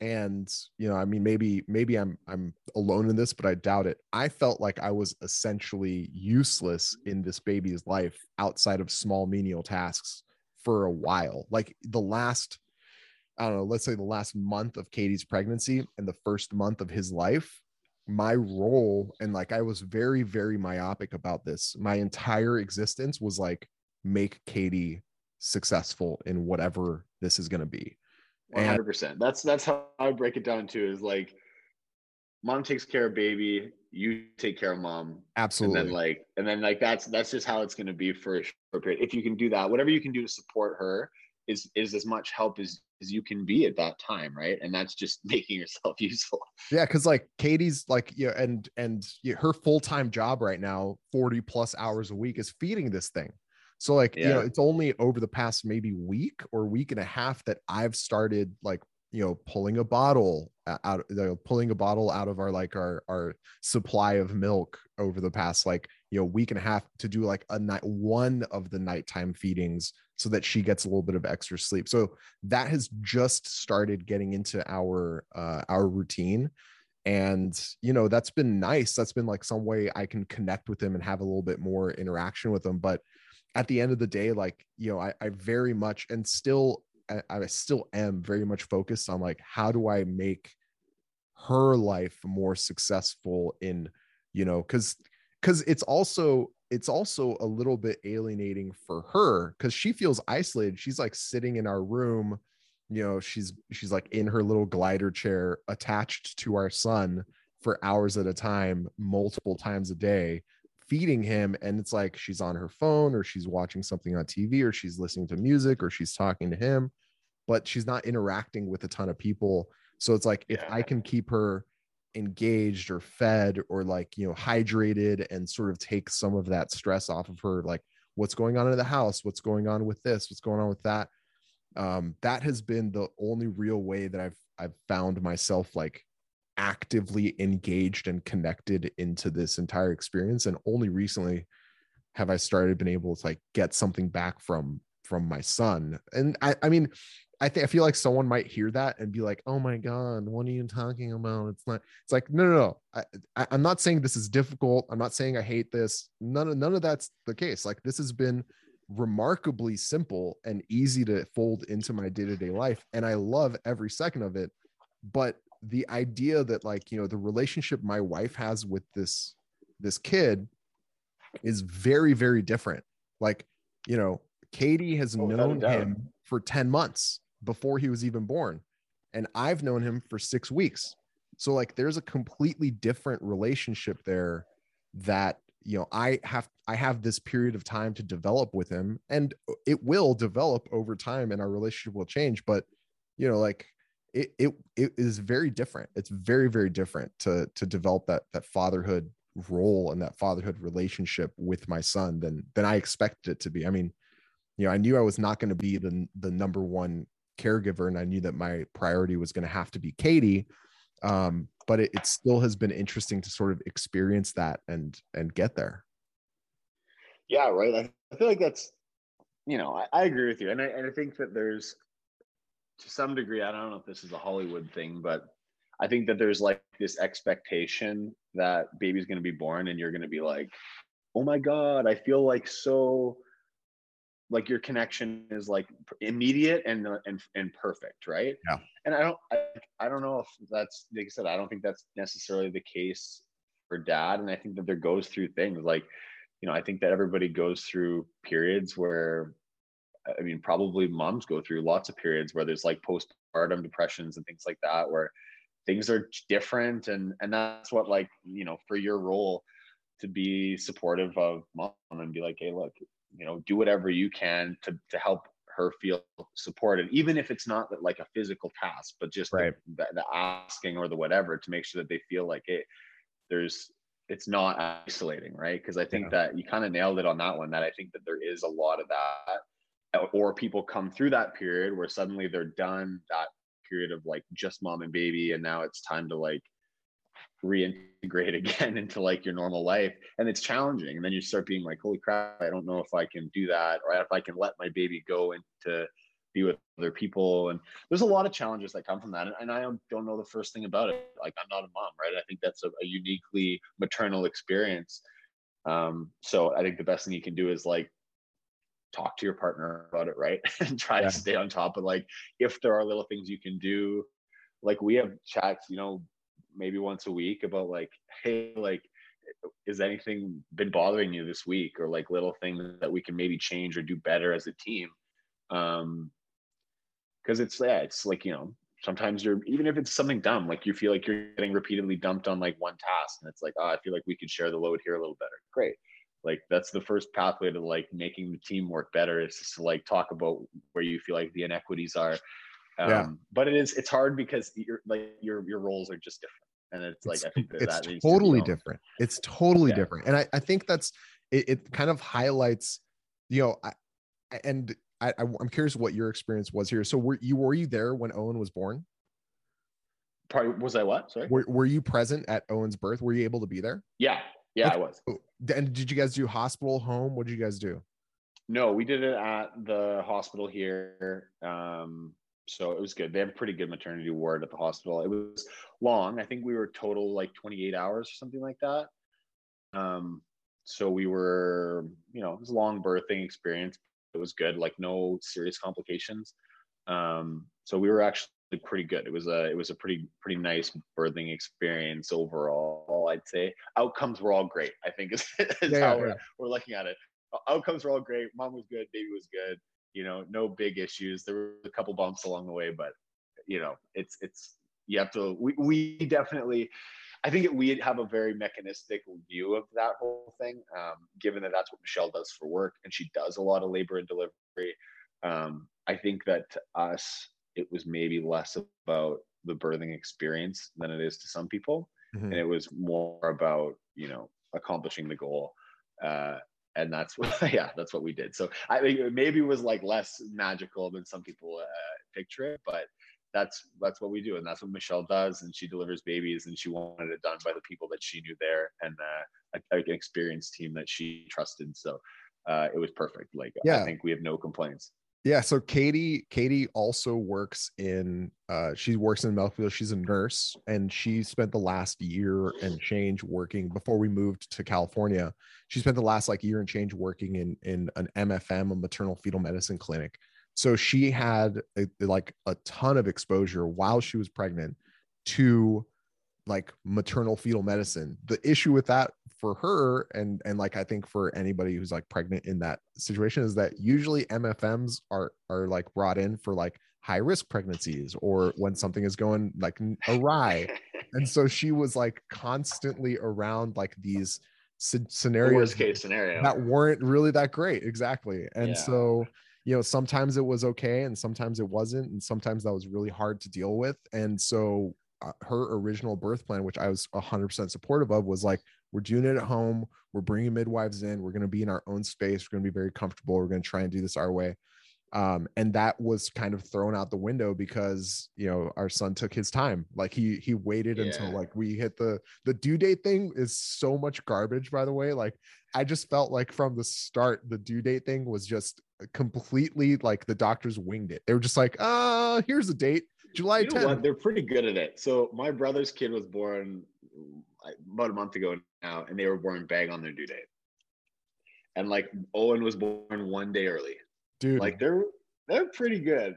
and I mean, maybe I'm alone in this, but I doubt it. I felt like I was essentially useless in this baby's life outside of small menial tasks for a while. Like the last, I don't know, let's say the last month of Katie's pregnancy and the first month of his life, my role, and like I was very, very myopic about this. My entire existence was like, make Katie successful in whatever this is going to be. 100%. That's how I break it down too, is like mom takes care of baby, you take care of mom. Absolutely. And then that's just how it's going to be for a short period. If you can do that, whatever you can do to support her is as much help as you can be at that time, right? And that's just making yourself useful. Yeah, because like Katie's like, and her full-time job right now, 40 plus hours a week, is feeding this thing. So like, it's only over the past maybe week or week and a half that I've started like, pulling a bottle out of our like our supply of milk over the past like, week and a half, to do like one of the nighttime feedings so that she gets a little bit of extra sleep. So that has just started getting into our routine. And, that's been nice. That's been like some way I can connect with him and have a little bit more interaction with him. But at the end of the day, like, I very much, and I still am very much focused on like, how do I make her life more successful in, because it's also a little bit alienating for her, because she feels isolated. She's like sitting in our room, she's like in her little glider chair attached to our son for hours at a time, multiple times a day, feeding him. And it's like she's on her phone, or she's watching something on TV, or she's listening to music, or she's talking to him, but she's not interacting with a ton of people. So it's like, if I can keep her engaged or fed or like, hydrated, and sort of take some of that stress off of her, like what's going on in the house, what's going on with this, what's going on with that, that has been the only real way that I've found myself like actively engaged and connected into this entire experience. And only recently have I started been able to like get something back from my son. And I mean, I feel like someone might hear that and be like, oh my God, what are you talking about? It's like, no. I'm not saying this is difficult. I'm not saying I hate this. None of that's the case. Like, this has been remarkably simple and easy to fold into my day-to-day life. And I love every second of it. But the idea that like, the relationship my wife has with this kid is very, very different. Like, Katie has known him for 10 months before he was even born, and I've known him for 6 weeks. So like, there's a completely different relationship there that, I have this period of time to develop with him, and it will develop over time and our relationship will change. But, like it is very different. It's very, very different to develop that fatherhood role and that fatherhood relationship with my son than I expected it to be. I mean, I knew I was not going to be the number one caregiver, and I knew that my priority was going to have to be Katie. But it still has been interesting to sort of experience that and get there. Yeah, right. I feel like that's, I agree with you. And I think that there's, to some degree, I don't know if this is a Hollywood thing, but I think that there's like this expectation that baby's going to be born and you're going to be like, oh my God, I feel like so, like your connection is like immediate and perfect, right? Yeah. And I don't know if that's, like I said, I don't think that's necessarily the case for dad. And I think that there goes through things like, I think that everybody goes through periods where, I mean, probably moms go through lots of periods where there's like postpartum depressions and things like that, where things are different. And that's what, like, for your role to be supportive of mom and be like, hey, look, do whatever you can to help her feel supported, even if it's not like a physical task, but just right. the asking or the whatever, to make sure that they feel like, hey, it's not isolating, right? Because I think that you kind of nailed it on that one, that I think that there is a lot of that, or people come through that period where suddenly they're done that period of like just mom and baby, and now it's time to like reintegrate again into like your normal life, and it's challenging. And then you start being like, holy crap, I don't know if I can do that, or if I can let my baby go into be with other people. And there's a lot of challenges that come from that. And I don't know the first thing about it. Like, I'm not a mom, right? I think that's a uniquely maternal experience. So I think the best thing you can do is like talk to your partner about it, right? And try to stay on top of, like, if there are little things you can do. Like, we have chats, you know, maybe once a week about like, hey, like, is anything been bothering you this week, or like little things that we can maybe change or do better as a team. Because it's like, you know, sometimes even if it's something dumb, like you feel like you're getting repeatedly dumped on like one task, and it's like, oh, I feel like we could share the load here a little better. Great. Like, that's the first pathway to like making the team work better, is just to like talk about where you feel like the inequities are. But it's hard because your roles are just different. And it's like, I think that it's totally different. It's totally different. And I think that's, it kind of highlights, you know, I'm curious what your experience was here. So were you there when Owen was born? Probably. Was I what? Sorry. Were you present at Owen's birth? Were you able to be there? Yeah. Yeah, okay. I was. And did you guys do hospital, home? What did you guys do? No, we did it at the hospital here. So it was good. They have a pretty good maternity ward at the hospital. It was long. I think we were total like 28 hours or something like that. So we were, you know, it was a long birthing experience. It was good, like no serious complications. So we were actually pretty good. It was a pretty nice birthing experience overall, I'd say. Outcomes were all great, I think is how we're looking at it. Outcomes were all great. Mom was good, baby was good. You know, no big issues. There were a couple bumps along the way, but you know, it's you have to. We definitely, I think we have a very mechanistic view of that whole thing, given that that's what Michelle does for work, and she does a lot of labor and delivery. I think that to us, it was maybe less about the birthing experience than it is to some people, and it was more about, you know, accomplishing the goal. And that's what we did. So I think maybe it was like less magical than some people picture it, but that's what we do, and that's what Michelle does. And she delivers babies, and she wanted it done by the people that she knew there, and an experienced team that she trusted. So it was perfect. Like, I think we have no complaints. Yeah. So Katie also works in she works in Melville. She's a nurse, and she spent the last year and change working before we moved to California. She spent the last like year and change working in an MFM, a maternal fetal medicine clinic. So she had a ton of exposure while she was pregnant to like maternal fetal medicine. The issue with that for her, and like I think for anybody who's like pregnant in that situation, is that usually MFMs are like brought in for like high risk pregnancies, or when something is going like awry. And so she was like constantly around like these scenarios, worst case scenario, that weren't really that great. Exactly. And so, you know, sometimes it was okay, and sometimes it wasn't, and sometimes that was really hard to deal with. And so her original birth plan, which I was 100% supportive of, was like, we're doing it at home. We're bringing midwives in. We're going to be in our own space. We're going to be very comfortable. We're going to try and do this our way. And that was kind of thrown out the window because, you know, our son took his time. Like he waited until like we hit the due date thing is so much garbage, by the way. Like, I just felt like from the start, the due date thing was just completely like the doctors winged it. They were just like, here's the date. July 10th. You know what? They're pretty good at it. So my brother's kid was born about a month ago now, and they were born bang on their due date. And like Owen was born one day early. Dude, like they're pretty good.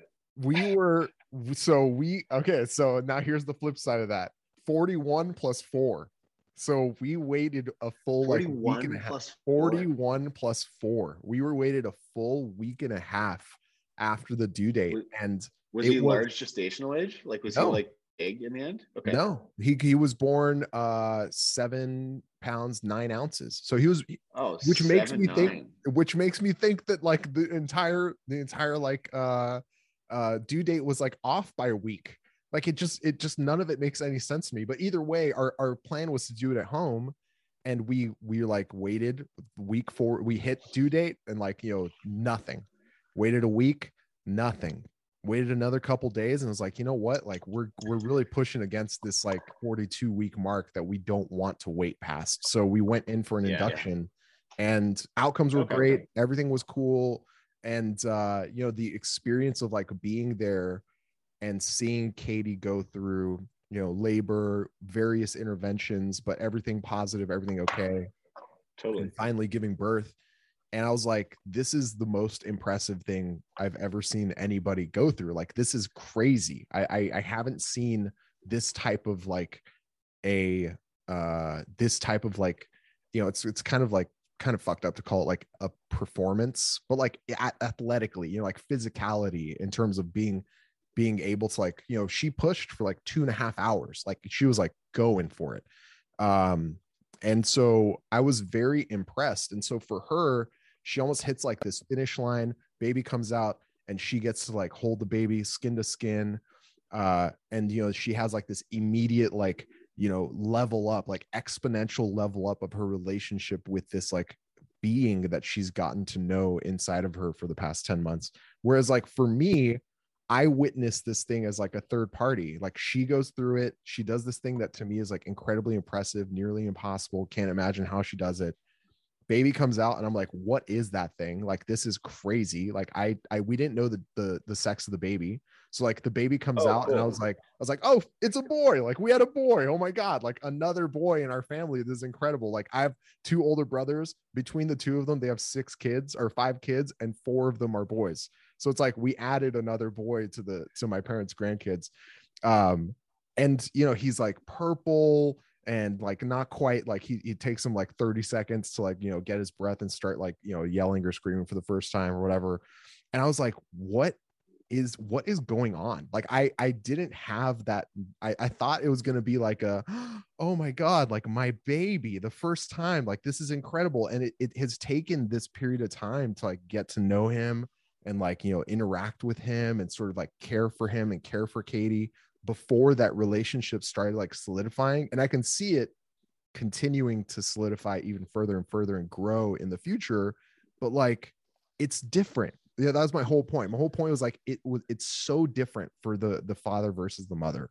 So now here's the flip side of that. 41 plus 4. So we waited a full like week and a half. 41 plus 4. We were waited a full week and a half after the due date. And was he large gestational age? Like, was he like big in the end? Okay. No, he was born 7 pounds 9 ounces. So he was, which makes me think that like the entire like due date was like off by a week. Like it just none of it makes any sense to me. But either way, our plan was to do it at home, and we like waited week 4. We hit due date and like, you know, nothing. Waited a week, nothing. Waited another couple days, and was like, you know what? Like we're really pushing against this like 42 week mark that we don't want to wait past. So we went in for an induction, and outcomes were great. Everything was cool. And you know, the experience of like being there and seeing Katie go through, you know, labor, various interventions, but everything positive, everything okay, Totally. and finally giving birth. And I was like, this is the most impressive thing I've ever seen anybody go through. Like, this is crazy. I haven't seen this type of like this type of like, you know, it's kind of like kind of fucked up to call it like a performance, but like athletically, you know, like physicality in terms of being able to like, you know, she pushed for like 2.5 hours. Like she was like going for it. And so I was very impressed. And so for her, she almost hits like this finish line, baby comes out and she gets to like hold the baby skin to skin. And you know, she has like this immediate like, you know, level up, like exponential level up of her relationship with this like being that she's gotten to know inside of her for the past 10 months. Whereas like for me, I witnessed this thing as like a third party. Like she goes through it. She does this thing that to me is like incredibly impressive, nearly impossible. Can't imagine how she does it. Baby comes out and I'm like, what is that thing? Like, this is crazy. Like we didn't know the sex of the baby. So like the baby comes out cool. and I was like, oh, it's a boy. Like we had a boy. Oh my God. Like another boy in our family. This is incredible. Like I have 2 older brothers. Between the 2 of them, they have 6 kids or 5 kids and 4 of them are boys. So it's like we added another boy to my parents' grandkids. And you know, he's like purple and like not quite like he takes him like 30 seconds to like, you know, get his breath and start like, you know, yelling or screaming for the first time or whatever. And I was like, what is going on? Like I didn't have that. I thought it was going to be like a, oh my God, like my baby the first time, like this is incredible. And it has taken this period of time to like get to know him and like, you know, interact with him and sort of like care for him and care for Katie before that relationship started like solidifying. And I can see it continuing to solidify even further and further and grow in the future. But like, it's different. Yeah, that was my whole point. My whole point was like, it's so different for the father versus the mother.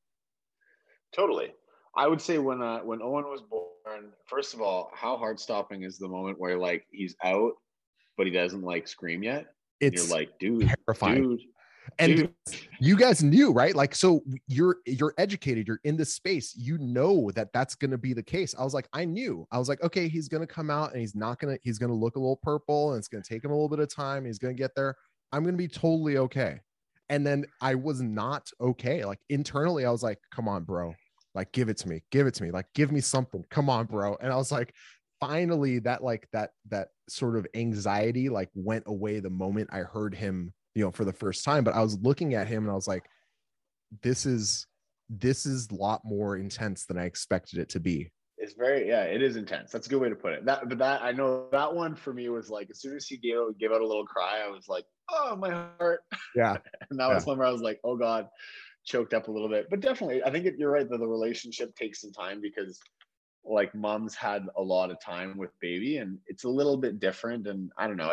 Totally. I would say when Owen was born, first of all, how heart stopping is the moment where like he's out, but he doesn't like scream yet. And It's you're like, terrifying. And you guys knew, right? Like, so you're educated, you're in this space, you know that that's going to be the case. I was like, I was like, okay, he's going to come out and he's going to look a little purple and it's going to take him a little bit of time. He's going to get there. I'm going to be totally okay. And then I was not okay. Like internally, I was like, come on, bro. Like, give it to me. Like, give me something. Come on, bro. And I was like, finally that sort of anxiety like went away the moment I heard him, you know, for the first time. But I was looking at him and I was like, this is a lot more intense than I expected it to be. It's it is intense. That's a good way to put it. But I know that one for me was like, as soon as he gave out a little cry, I was like, oh, my heart. Yeah. And that was one where I was like, oh God, choked up a little bit. But definitely, I think you're right that the relationship takes some time because like mom's had a lot of time with baby and it's a little bit different. And I don't know,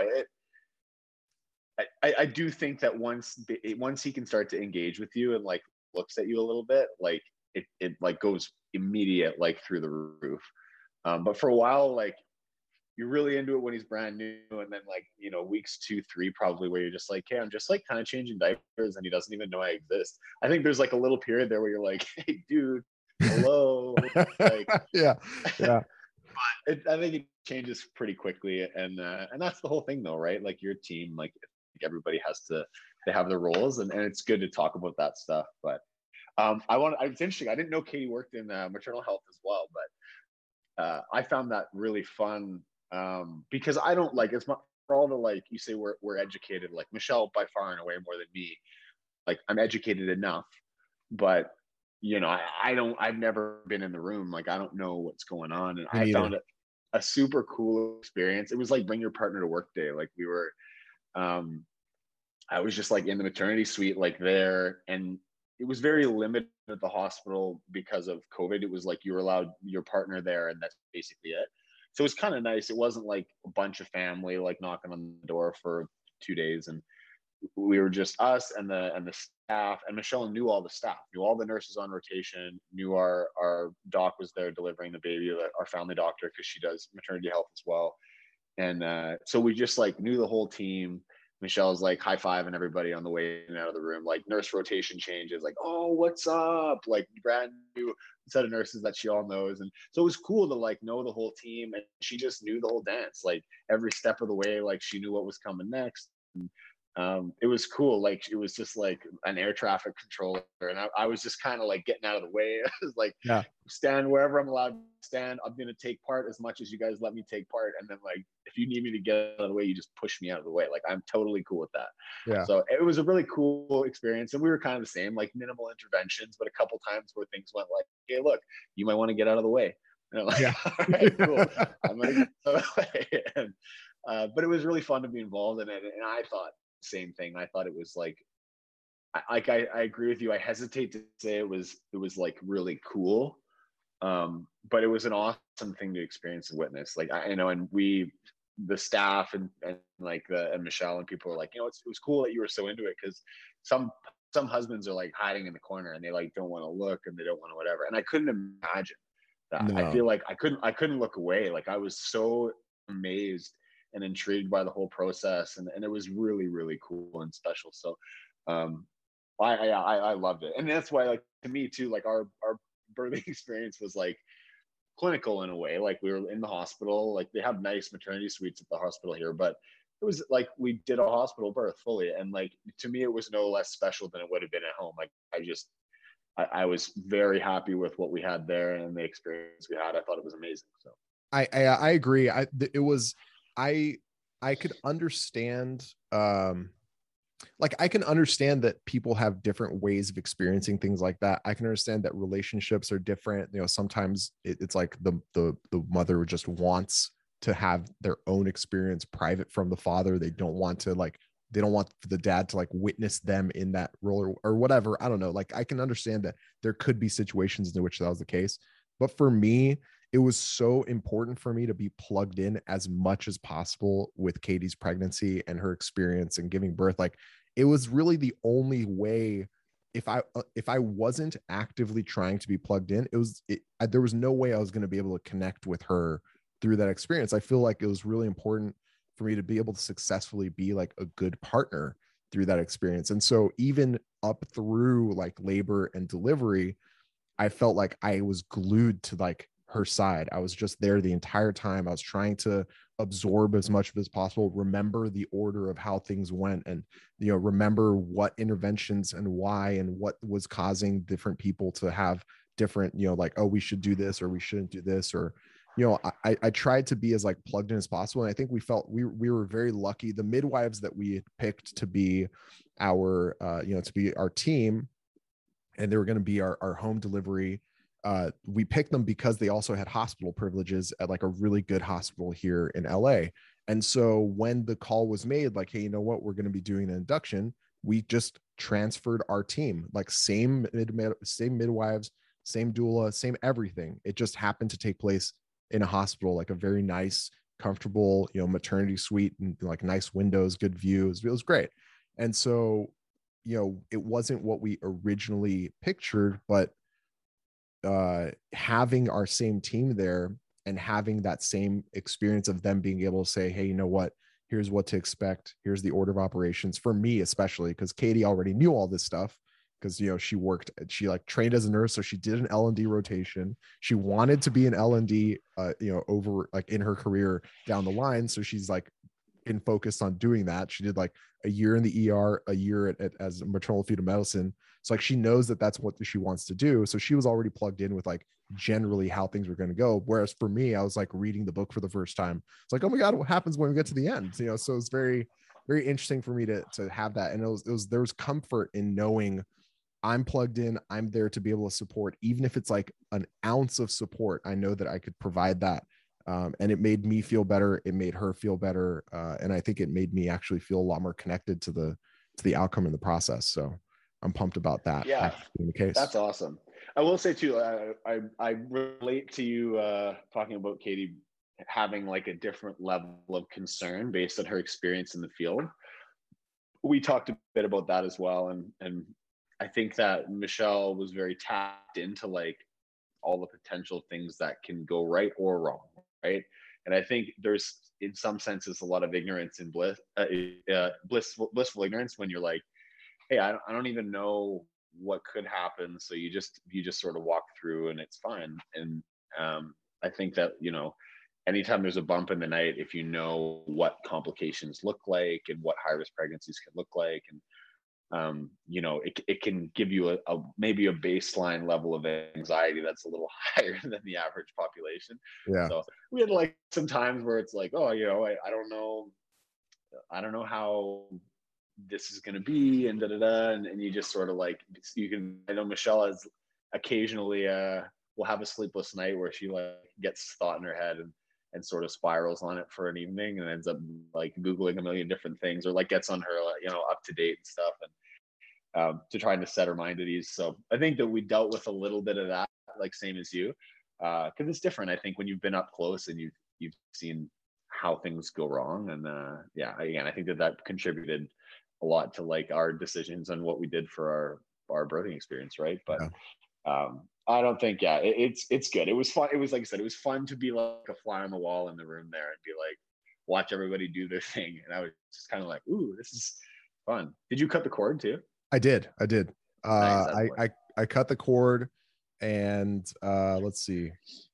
I do think that once he can start to engage with you and like looks at you a little bit, like it like goes immediate, like through the roof. But for a while, like you're really into it when he's brand new. And then like, you know, weeks 2, 3, probably where you're just like, hey, I'm just like kind of changing diapers and he doesn't even know I exist. I think there's like a little period there where you're like, hey dude, hello. Like, yeah. I think it changes pretty quickly. And that's the whole thing though, right? Like your team, like everybody they have their roles and it's good to talk about that stuff. But it's interesting. I didn't know Katie worked in maternal health as well, but I found that really fun because I don't like, it's not for all the, like you say, we're educated, like Michelle by far and away more than me. Like I'm educated enough, but you know, I've never been in the room. Like I don't know what's going on. And I found it a super cool experience. It was like bring your partner to work day. Like we were, I was just like in the maternity suite, like there, and it was very limited at the hospital because of COVID. It was like you were allowed your partner there, and that's basically it. So it was kind of nice. It wasn't like a bunch of family like knocking on the door for 2 days, and we were just us and the staff. And Michelle knew all the staff, knew all the nurses on rotation, knew our doc was there delivering the baby, our family doctor, because she does maternity health as well. And so we just like knew the whole team. Michelle's like high fiving everybody on the way in and out of the room. Like nurse rotation changes, like, oh, what's up? Like brand new set of nurses that she all knows. And so it was cool to like know the whole team. And she just knew the whole dance, like every step of the way, like she knew what was coming next. And, it was cool. Like it was just like an air traffic controller. And I was just kind of like getting out of the way. I was like, Yeah. stand wherever I'm allowed to stand. I'm going to take part as much as you guys let me take part. And then like, if you need me to get out of the way, you just push me out of the way. Like I'm totally cool with that. Yeah. So it was a really cool experience. And we were kind of the same, like minimal interventions, but a couple times where things went like, hey, look, you might want to get out of the way. And I'm like, Yeah. all right, cool. I'm going to get out of the way. And, but it was really fun to be involved in it. And I thought same thing. I thought it was like, I agree with you. I hesitate to say it was like really cool. But it was an awesome thing to experience and witness. Like I know, and the staff and like and Michelle and people were like, you know, it was cool that you were so into it, because some husbands are like hiding in the corner and they like don't want to look and they don't want to whatever. And I couldn't imagine that. No. I feel like I couldn't look away. Like I was so amazed and intrigued by the whole process, and it was really, really cool and special. So I loved it. And that's why, like, to me too, like our birthing experience was like clinical in a way. Like we were in the hospital, like they have nice maternity suites at the hospital here, but it was like we did a hospital birth fully. And like to me, it was no less special than it would have been at home. Like I was very happy with what we had there and the experience we had. I thought it was amazing. So I agree. I could understand, like I can understand that people have different ways of experiencing things like that. I can understand that relationships are different. You know, sometimes it's like the mother just wants to have their own experience private from the father. They don't want the dad to like witness them in that role or whatever. I don't know. Like I can understand that there could be situations in which that was the case. But for me, it was so important for me to be plugged in as much as possible with Katie's pregnancy and her experience and giving birth. Like it was really the only way. If I wasn't actively trying to be plugged in, there was no way I was going to be able to connect with her through that experience. I feel like it was really important for me to be able to successfully be like a good partner through that experience. And so even up through like labor and delivery, I felt like I was glued to like her side. I was just there the entire time. I was trying to absorb as much of it as possible, remember the order of how things went, and remember what interventions and why and what was causing different people to have different, like, oh, we should do this or we shouldn't do this, or I tried to be as like plugged in as possible. And I think we were very lucky. The midwives that we had picked to be our to be our team, and they were going to be our home delivery. We picked them because they also had hospital privileges at like a really good hospital here in LA. And so when the call was made, like, hey, you know what, we're going to be doing an induction, we just transferred our team, like same midwives, same doula, same everything. It just happened to take place in a hospital, like a very nice, comfortable, maternity suite, and like nice windows, good views. It was great. And so, it wasn't what we originally pictured, but having our same team there and having that same experience of them being able to say, hey, you know what, here's what to expect, here's the order of operations, for me especially, because Katie already knew all this stuff, because she like trained as a nurse, so she did an L&D rotation. She wanted to be an L&D over like in her career down the line, so she's like been focused on doing that. She did like a year in the ER, a year as maternal fetal medicine. So like she knows that that's what she wants to do. So she was already plugged in with like generally how things were going to go. Whereas for me, I was like reading the book for the first time. It's like, oh my God, what happens when we get to the end? So it's very, very interesting for me to have that. And there was comfort in knowing I'm plugged in, I'm there to be able to support, even if it's like an ounce of support. I know that I could provide that. And it made me feel better. It made her feel better. And I think it made me actually feel a lot more connected to the outcome in the process. So I'm pumped about that. Yeah, being the case. That's awesome. I will say too, I relate to you talking about Katie having like a different level of concern based on her experience in the field. We talked a bit about that as well. And I think that Michelle was very tapped into like all the potential things that can go right or wrong, right? And I think there's, in some senses, a lot of ignorance and blissful ignorance when you're like, hey, I don't even know what could happen. So you just sort of walk through and it's fine. And I think that, anytime there's a bump in the night, if you know what complications look like and what high risk pregnancies can look like, and it can give you a maybe a baseline level of anxiety that's a little higher than the average population. Yeah. So we had like some times where it's like, oh, I don't know how this is going to be, and and you just sort of like, I know Michelle has occasionally will have a sleepless night where she like gets thought in her head and sort of spirals on it for an evening and ends up like Googling a million different things, or like gets on her, up to date and stuff, and to trying to set her mind at ease. So I think that we dealt with a little bit of that, like same as you, because it's different. I think when you've been up close and you've seen how things go wrong, and again, I think that contributed a lot to like our decisions on what we did for our birthing experience, right? But I don't think, it's good. It was fun. It was, like I said, it was fun to be like a fly on the wall in the room there and be like, watch everybody do their thing. And I was just kind of like, ooh, this is fun. Did you cut the cord too? I did. Nice, I cut the cord, and let's see.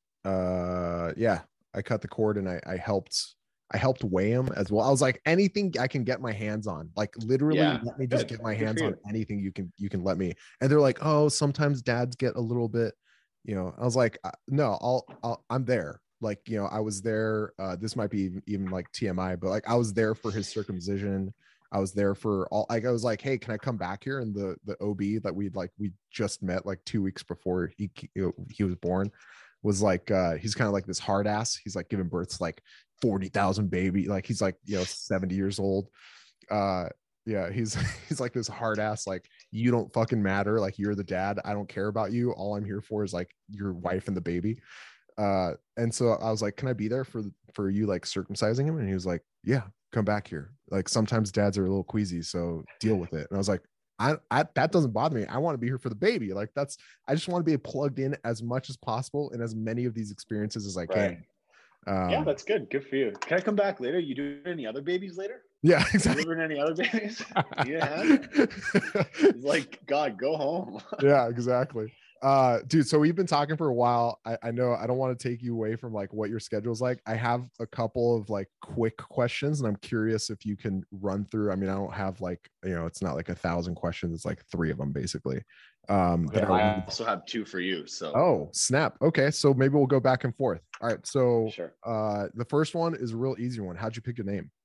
I cut the cord, and I helped weigh him as well. I was like, anything I can get my hands on, like literally let me just get my hands on anything you can let me. And they're like, oh, sometimes dads get a little bit, I was like, no, I'm there. Like, I was there. This might be even like TMI, but like I was there for his circumcision. I was there for all, like, I was like, hey, can I come back here? And the OB that we just met like 2 weeks before he was born was like, he's kind of like this hard ass. He's like giving birth to like 40,000 baby. Like he's like, 70 years old. He's like this hard ass, like, you don't fucking matter. Like, you're the dad. I don't care about you. All I'm here for is like your wife and the baby. And so I was like, can I be there for you, like circumcising him? And he was like, yeah, come back here. Like, sometimes dads are a little queasy, so deal with it. And I was like, I that doesn't bother me. I want to be here for the baby. Like, I just want to be plugged in as much as possible in as many of these experiences as I can. That's good. Good for you. Can I come back later? You do any other babies later? Yeah, exactly. Delivering any other babies? Yeah. It's like, God, go home. Yeah, exactly. Dude, so we've been talking for a while. I know I don't want to take you away from like what your schedule's like. I have a couple of like quick questions, and I'm curious if you can run through. I mean, I don't have like, it's not like 1,000 questions. It's like 3 of them basically. I also have 2 for you. So oh, snap. Okay, so maybe we'll go back and forth. All right. So sure. The first one is a real easy one. How'd you pick your name?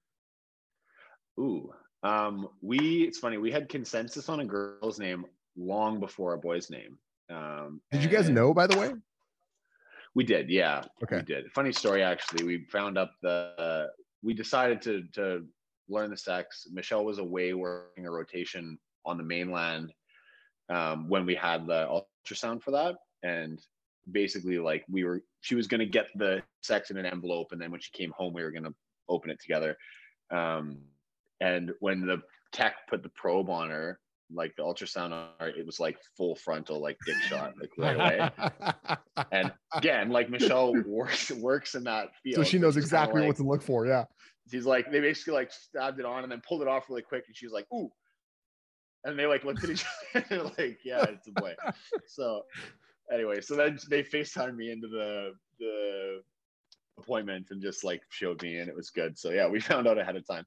Ooh. It's funny, we had consensus on a girl's name long before a boy's name. Did you guys know, by the way? We did, yeah. Okay. We did. Funny story, actually. We found up we decided to learn the sex. Michelle was away working a rotation on the mainland when we had the ultrasound for that. And basically, like, she was going to get the sex in an envelope, and then when she came home, we were going to open it together. And when the tech put the probe on her, like the ultrasound on her, it was like full frontal, like dick shot, like right away. And again, like, Michelle works in that field, so she knows exactly what to look for. Yeah. She's like, they basically like stabbed it on and then pulled it off really quick, and she's like, ooh. And they like looked at each other and they're like, yeah, it's a boy. So anyway, so then they FaceTimed me into the appointment and just like showed me, and it was good. So yeah, we found out ahead of time.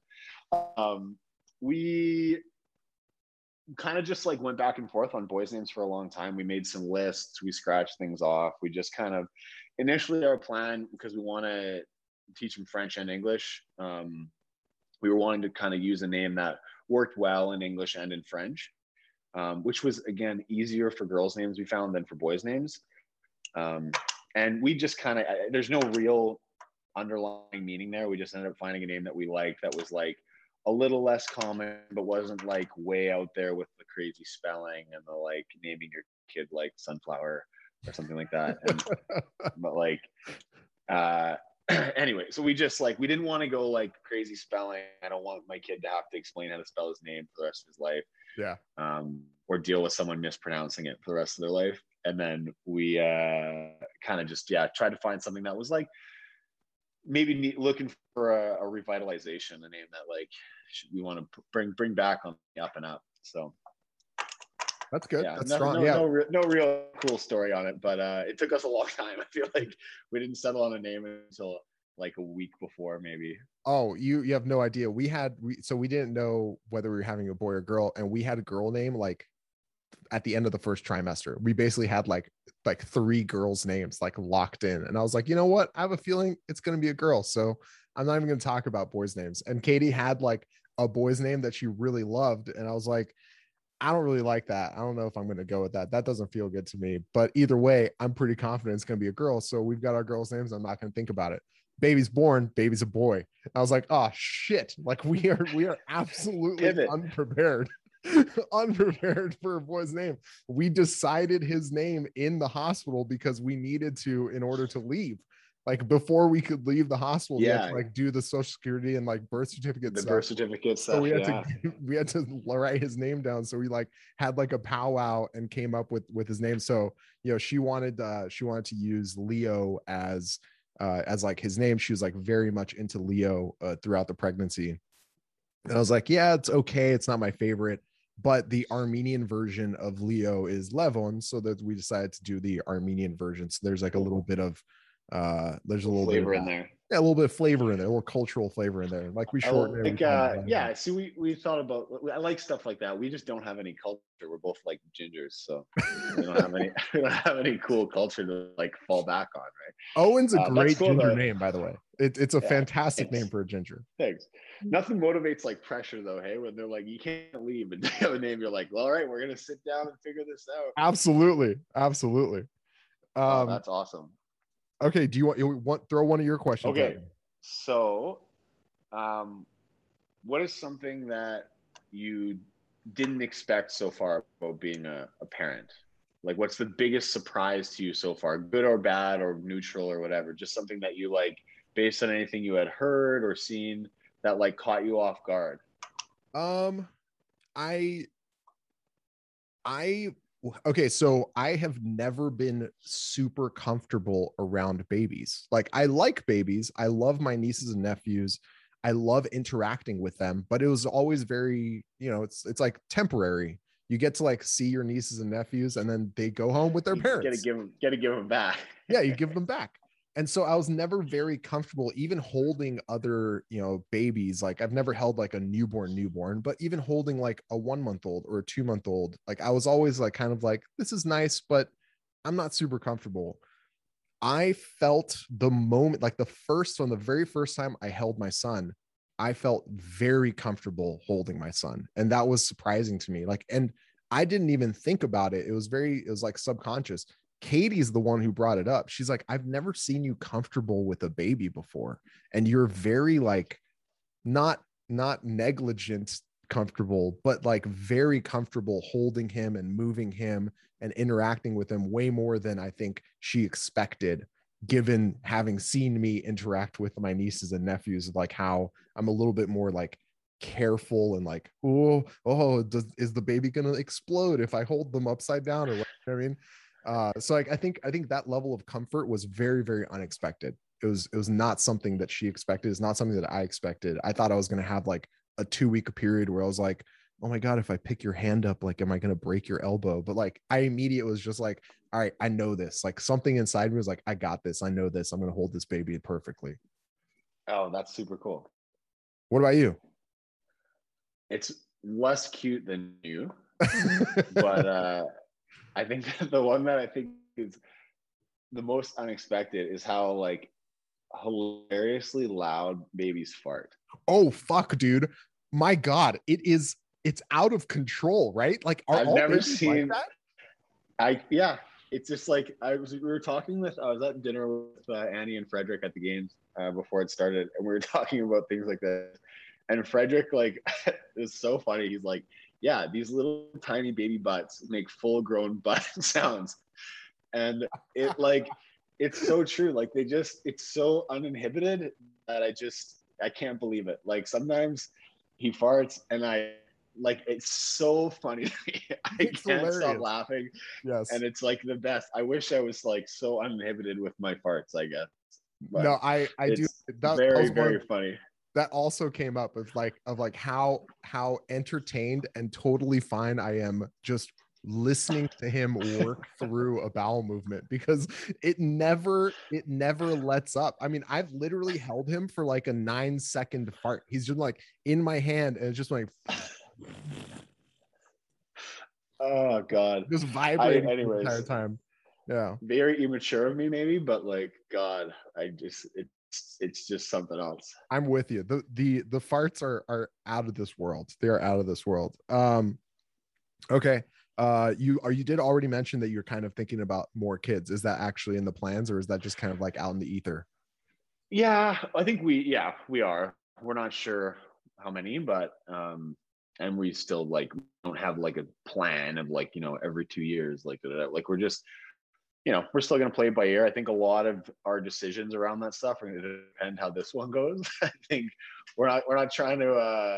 We kind of just like went back and forth on boys' names for a long time. We made some lists, we scratched things off. We just kind of, initially our plan, because we want to teach them French and English, we were wanting to kind of use a name that worked well in English and in French, which was, again, easier for girls' names, we found, than for boys' names. And we just kind of, there's no real underlying meaning there. We just ended up finding a name that we liked, that was like a little less common, but wasn't like way out there with the crazy spelling and the like naming your kid like Sunflower or something like that. And, but like, anyway, so we just like, we didn't want to go like crazy spelling. I don't want my kid to have to explain how to spell his name for the rest of his life. Yeah. Or deal with someone mispronouncing it for the rest of their life. And then we kind of just, tried to find something that was like maybe looking for a revitalization, a name that like we want to bring back on the up and up. So That's good. yeah, That's no, strong. no, Yeah. no real cool story on it, but it took us a long time. I feel like we didn't settle on a name until like a week before, maybe. Oh, you have no idea. So we didn't know whether we were having a boy or girl, and we had a girl name like at the end of the first trimester. We basically had like 3 girls' names like locked in, and I was like, you know what? I have a feeling it's going to be a girl, so I'm not even going to talk about boys' names. And Katie had like a boy's name that she really loved, and I was like, I don't really like that. I don't know if I'm going to go with that. That doesn't feel good to me. But either way, I'm pretty confident it's going to be a girl. So we've got our girls' names. I'm not going to think about it. Baby's born, baby's a boy. I was like, oh shit. Like we are absolutely Pivot. unprepared. Unprepared for a boy's name. We decided his name in the hospital because we needed to in order to leave. Like before we could leave the hospital, we had to like do the social security and like birth certificate stuff. Birth certificate stuff. So we had to write his name down. So we like had like a powwow and came up with his name. So you know, she wanted to use Leo as like his name. She was like very much into Leo throughout the pregnancy. And I was like, yeah, it's okay. It's not my favorite, but the Armenian version of Leo is Levon. So that we decided to do the Armenian version. So there's like a little bit of there's a little flavor bit in there. Yeah, a little bit of flavor in there, a little cultural flavor in there. Like we shorten it. Yeah. See, we thought about. I like stuff like that. We just don't have any culture. We're both like gingers, so we don't have any. We don't have any cool culture to like fall back on, right? Owen's a great cool, ginger name, by the way. It's a fantastic thanks. name for a ginger. Thanks. Nothing motivates like pressure though. Hey, when they're like, you can't leave, and you have a name, you're like, well, all right, we're gonna sit down and figure this out. Absolutely. That's awesome. Okay, do you want throw one of your questions? Okay, so what is something that you didn't expect so far about being a parent? Like, what's the biggest surprise to you so far, good or bad or neutral or whatever? Just something that you like, based on anything you had heard or seen that like caught you off guard. Okay, so I have never been super comfortable around babies. Like I like babies. I love my nieces and nephews. I love interacting with them, but it was always very, you know, it's like temporary. You get to like see your nieces and nephews and then they go home with their parents. Gotta give them back. Yeah, you give them back. And so I was never very comfortable even holding other, you know, babies. Like I've never held like a newborn, but even holding like a 1-month-old or a 2-month-old, like I was always like kind of like, this is nice, but I'm not super comfortable. I felt the moment, like the very first time I held my son, I felt very comfortable holding my son. And that was surprising to me. Like, and I didn't even think about it. It was like subconscious. Katie's the one who brought it up. She's like, I've never seen you comfortable with a baby before. And you're very like, not negligent comfortable, but like very comfortable holding him and moving him and interacting with him way more than I think she expected, given having seen me interact with my nieces and nephews, like how I'm a little bit more like careful and like, is the baby gonna explode if I hold them upside down or what? You know what I mean? So like I think that level of comfort was very, very unexpected. It was not something that she expected. It's not something that I expected. I thought I was going to have like a 2-week period where I was like, oh my God, if I pick your hand up, like, am I going to break your elbow? But like, I immediately was just like, all right, I know this. Like something inside me was like, I got this. I know this. I'm going to hold this baby perfectly. Oh, that's super cool. What about you? It's less cute than you, but I think that the one that I think is the most unexpected is how like hilariously loud babies fart. Oh fuck, dude. My God, it's out of control, right? Like I've never seen that. It's just like I was at dinner with Annie and Frederick at the games before it started, and we were talking about things like this. And Frederick, like, it was so funny. He's like, yeah, these little tiny baby butts make full grown butt sounds. And it like, it's so true. Like it's so uninhibited that I can't believe it. Like sometimes he farts and it's so funny to me. I can't stop laughing. Yes. And it's like the best. I wish I was like so uninhibited with my farts, I guess. But No, I do. it's That very, was one very funny. that also came up of like how entertained and totally fine I am just listening to him work through a bowel movement, because it never lets up. I mean, I've literally held him for like a 9-second fart. He's just like in my hand and it's just like Oh God. just vibrating the entire Anyways, time. Yeah. very immature of me maybe, but like God, it's just something else. I'm with you. The farts are out of this world. They are out of this world. Okay. You did already mention that you're kind of thinking about more kids. Is that actually in the plans, or is that just kind of like out in the ether? Yeah, I think we are. We're not sure how many, but and we still like don't have like a plan of like, every 2 years, like we're just, we're still going to play it by ear. I think a lot of our decisions around that stuff are going to depend how this one goes. I think we're not trying to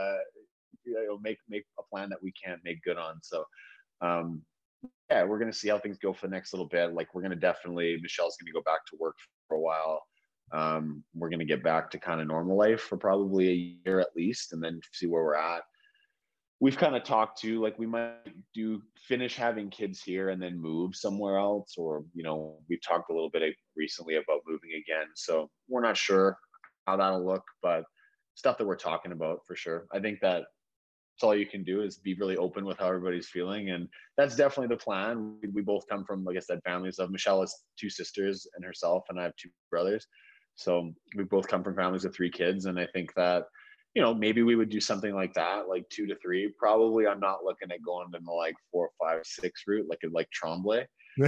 make a plan that we can't make good on. So um yeah, we're going to see how things go for the next little bit. Like we're going to definitely, Michelle's going to go back to work for a while. We're going to get back to kind of normal life for probably a year at least, and then see where we're at. We've kind of talked to like we might do finish having kids here and then move somewhere else, or we've talked a little bit recently about moving again. So we're not sure how that'll look, but stuff that we're talking about for sure. I think that that's all you can do is be really open with how everybody's feeling, and that's definitely the plan. We both come from, like I said, families of, Michelle has 2 sisters and herself, and I have 2 brothers. So we both come from families of 3 kids, and I think that maybe we would do something like that, like 2 to 3. Probably, I'm not looking at going in the like 4, 5, 6 route, like Tremblay.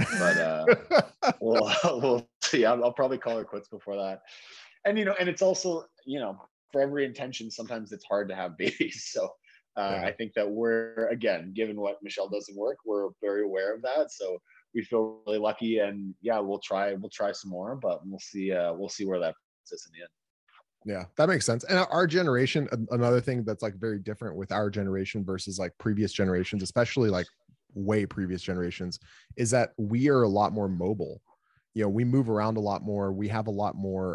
But we'll see. I'll probably call her quits before that. And it's also for every intention, sometimes it's hard to have babies. So Yeah. I think that we're, again, given what Michelle doesn't work, we're very aware of that. So we feel really lucky, and yeah, we'll try some more, but we'll see where that puts us in the end. Yeah, that makes sense. And our generation, another thing that's like very different with our generation versus like previous generations, especially like way previous generations, is that we are a lot more mobile. We move around a lot more. We have a lot more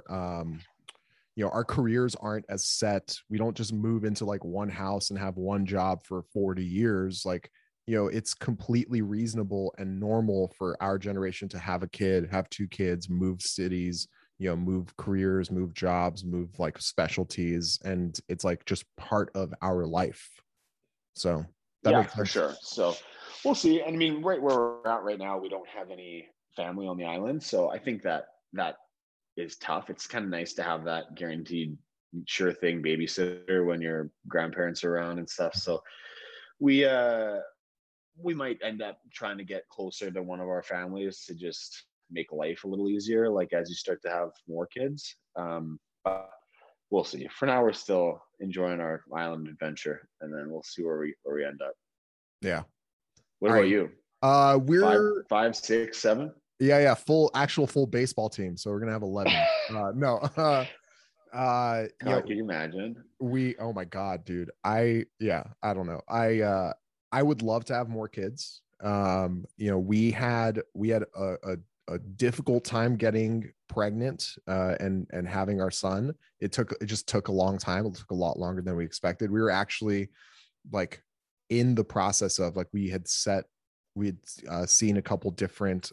our careers aren't as set. We don't just move into like one house and have one job for 40 years. Like, it's completely reasonable and normal for our generation to have a kid, have 2 kids, move cities, move careers, move jobs, move like specialties. And it's like just part of our life. So that makes sense. For sure. So we'll see. And I mean, right where we're at right now, we don't have any family on the island. So I think that is tough. It's kind of nice to have that guaranteed sure thing babysitter when your grandparents are around and stuff. So we might end up trying to get closer to one of our families to just make life a little easier, like as you start to have more kids. But we'll see. For now, we're still enjoying our island adventure, and then we'll see where we end up. Yeah. What about you? We're 5, 6, 7. Yeah, full baseball team. So we're gonna have 11. No. God, can you imagine? Oh my God, dude. I don't know. I would love to have more kids. We had a difficult time getting pregnant and having our son. It just took a long time. It took a lot longer than we expected. We were actually like in the process of like we had seen a couple different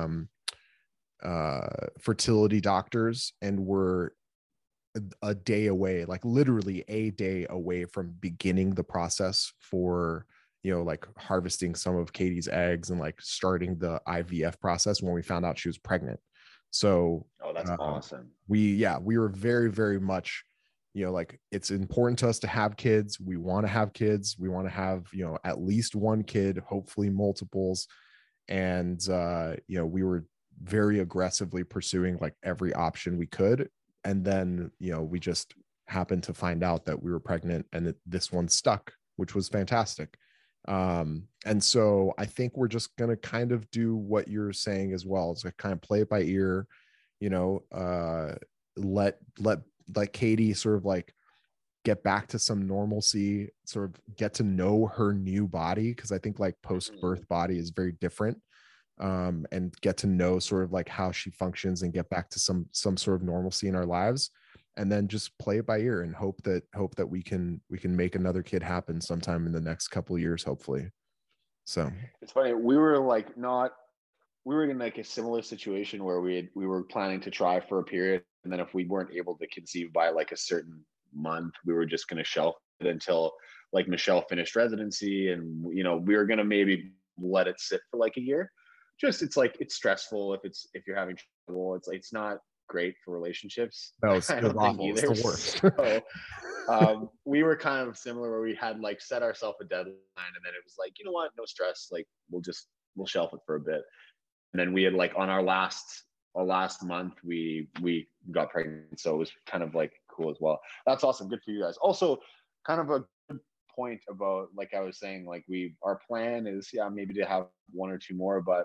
fertility doctors, and were a day away, like literally a day away from beginning the process for like harvesting some of Katie's eggs and like starting the IVF process when we found out she was pregnant. So that's awesome. We were very, very much like, it's important to us to have kids. We want to have kids. We want to have at least one kid, hopefully multiples. And we were very aggressively pursuing like every option we could. And then we just happened to find out that we were pregnant, and this one stuck, which was fantastic. And so I think we're just going to kind of do what you're saying as well. It's like kind of play it by ear, let Katie sort of like get back to some normalcy, sort of get to know her new body. Cause I think like post-birth body is very different. and get to know sort of like how she functions and get back to some sort of normalcy in our lives, and then just play it by ear and hope that we can make another kid happen sometime in the next couple of years, hopefully. So it's funny. We were in like a similar situation where we were planning to try for a period, and then if we weren't able to conceive by like a certain month, we were just going to shelf it until like Michelle finished residency, and we were going to maybe let it sit for like a year. Just it's like it's stressful if you're having trouble. It's like it's not great for relationships. no, it's I don't think awful. either. It's the worst. So we were kind of similar where we had like set ourselves a deadline, and then it was like, you know what, no stress. Like we'll shelf it for a bit. And then we had like on our last month, we got pregnant. So it was kind of like cool as well. That's awesome. Good for you guys. Also, kind of a good point about, like I was saying, like our plan is, maybe to have one or two more, but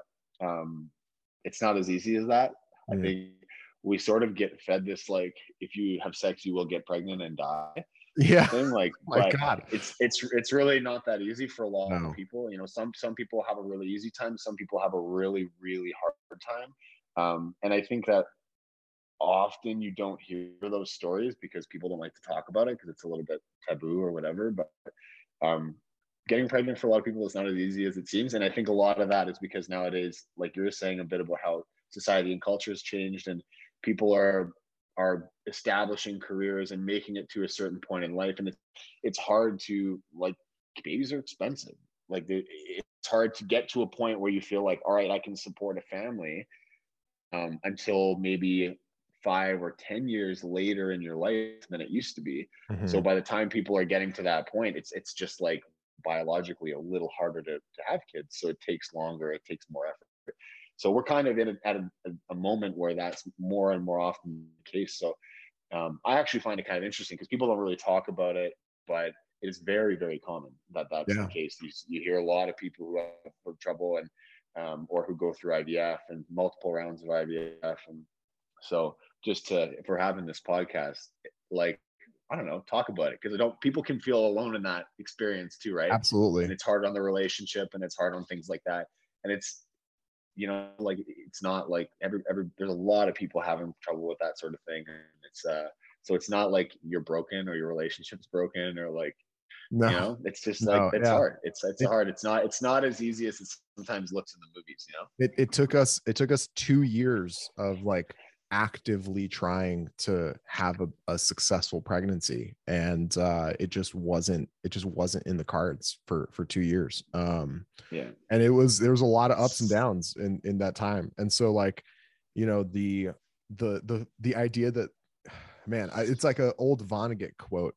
it's not as easy as that. I think we sort of get fed this, like, if you have sex, you will get pregnant and die. Yeah. Thing. Like, my God. It's really not that easy for a lot of people. Some people have a really easy time. Some people have a really, really hard time. And I think that often you don't hear those stories because people don't like to talk about it because it's a little bit taboo or whatever. But getting pregnant for a lot of people is not as easy as it seems. And I think a lot of that is because nowadays, like you're saying a bit about how society and culture has changed, and people are establishing careers and making it to a certain point in life, and it's hard to, like, babies are expensive. Like it's hard to get to a point where you feel like, all right, I can support a family until maybe 5 or 10 years later in your life than it used to be. So by the time people are getting to that point, it's just like biologically a little harder to have kids. So it takes longer, it takes more effort. So we're kind of at a moment where that's more and more often the case. So I actually find it kind of interesting because people don't really talk about it, but it is very, very common that's the case. You hear a lot of people who have trouble and or who go through IVF and multiple rounds of IVF. And so if we're having this podcast, like, I don't know, talk about it, because people can feel alone in that experience too, right? Absolutely. And it's hard on the relationship, and it's hard on things like that. And it's, like, it's not like every there's a lot of people having trouble with that sort of thing. And it's so it's not like you're broken or your relationship's broken or like, it's just like, it's hard. It's hard. It's not as easy as it sometimes looks in the movies, It took us 2 years of like actively trying to have a successful pregnancy, and it just wasn't in the cards for 2 years. And there was a lot of ups and downs in that time. And so, like, the idea that, man, it's like an old Vonnegut quote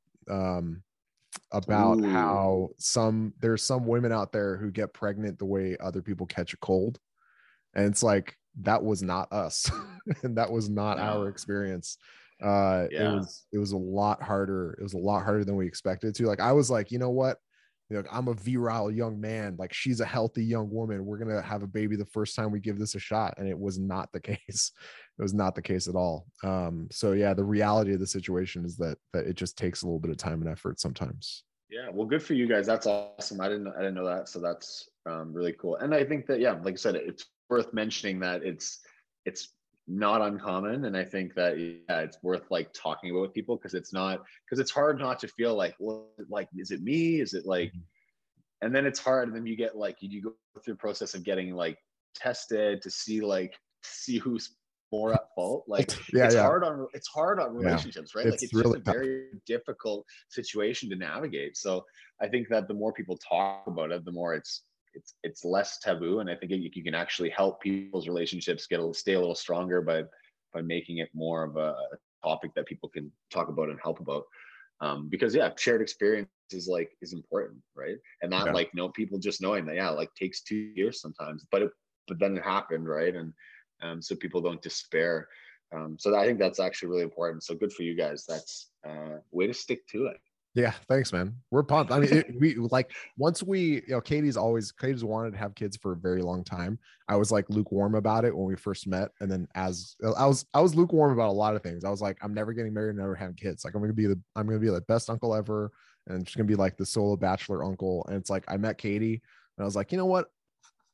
about how there's some women out there who get pregnant the way other people catch a cold, and it's like, that was not us. And that was not our experience. It was a lot harder. It was a lot harder than we expected to. Like, I was like, you know what? I'm a virile young man. Like, she's a healthy young woman. We're going to have a baby the first time we give this a shot. And it was not the case. It was not the case at all. So yeah, the reality of the situation is that it just takes a little bit of time and effort sometimes. Yeah. Well, good for you guys. That's awesome. I didn't know that. So that's really cool. And I think that, like I said, it's worth mentioning that it's not uncommon. And I think that, it's worth like talking about with people, because it's hard not to feel like, well, like, is it me? Is it like, and then it's hard. And then you get like, you go through the process of getting like tested to see who's more at fault. Like, it's hard on relationships, right? Like, it's really just a very difficult situation to navigate. So I think that the more people talk about it, the more it's less taboo. And I think you can actually help people's relationships stay a little stronger by making it more of a topic that people can talk about and help about. Because shared experience is important, right? And not like, people just knowing that, like, takes 2 years sometimes, but then it happened, right? And so people don't despair. So I think that's actually really important. So good for you guys. That's way to stick to it. Yeah, thanks, man. We're pumped. I mean, we like, once we, Katie's wanted to have kids for a very long time. I was like lukewarm about it when we first met, and then as I was lukewarm about a lot of things. I was like, I'm never getting married, never having kids. Like, I'm gonna be the best uncle ever, and I'm just gonna be like the solo bachelor uncle. And it's like, I met Katie, and I was like, you know what?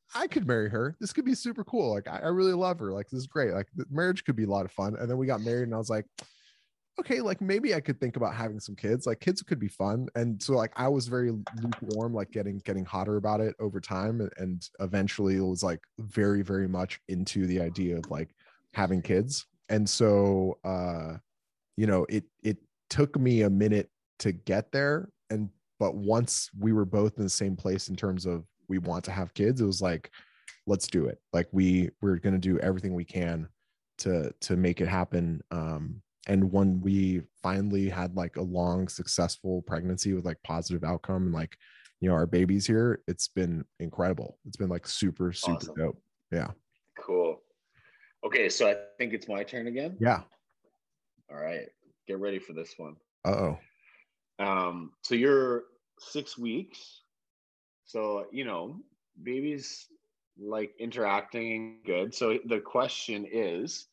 I could marry her. This could be super cool. Like, I really love her. Like, this is great. Like, the marriage could be a lot of fun. And then we got married, and I was like, okay, like maybe I could think about having some kids. Like, kids could be fun. And so, like, I was very lukewarm, like getting hotter about it over time. And eventually, it was like very, very much into the idea of like having kids. And so, it took me a minute to get there. But once we were both in the same place in terms of we want to have kids, it was like, let's do it. Like, we're going to do everything we can to make it happen. And when we finally had like a long successful pregnancy with like positive outcome, and like, our baby's here, it's been incredible. It's been like super Awesome. dope. Yeah. Cool. Okay, so I think it's my turn again. Yeah. All right, get ready for this one. So you're 6 weeks, so baby's like interacting good. So the question is,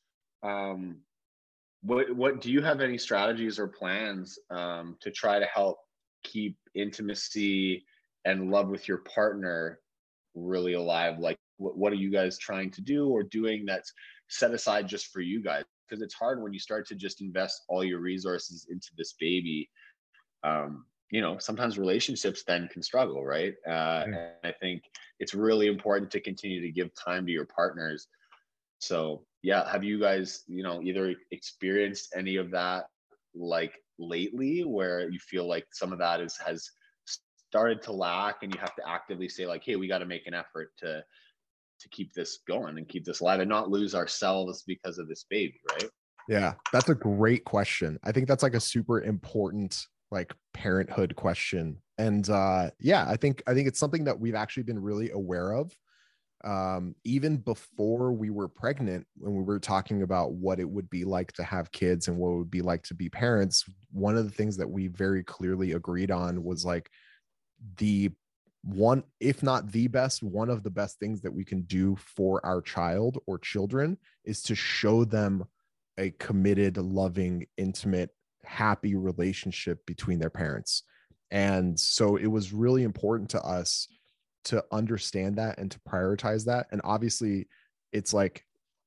what do you have any strategies or plans to try to help keep intimacy and love with your partner really alive? Like, what are you guys trying to do or doing that's set aside just for you guys? Because it's hard when you start to just invest all your resources into this baby. Sometimes relationships then can struggle, right? And I think it's really important to continue to give time to your partners. So yeah, have you guys, either experienced any of that like lately, where you feel like some of that has started to lack, and you have to actively say like, hey, we got to make an effort to keep this going and keep this alive and not lose ourselves because of this baby, right? Yeah, that's a great question. I think that's like a super important like parenthood question. And I think it's something that we've actually been really aware of. Even before we were pregnant, when we were talking about what it would be like to have kids and what it would be like to be parents, one of the things that we very clearly agreed on was like the one, if not the best, one of the best things that we can do for our child or children is to show them a committed, loving, intimate, happy relationship between their parents. And so it was really important to us to understand that and to prioritize that. And obviously it's like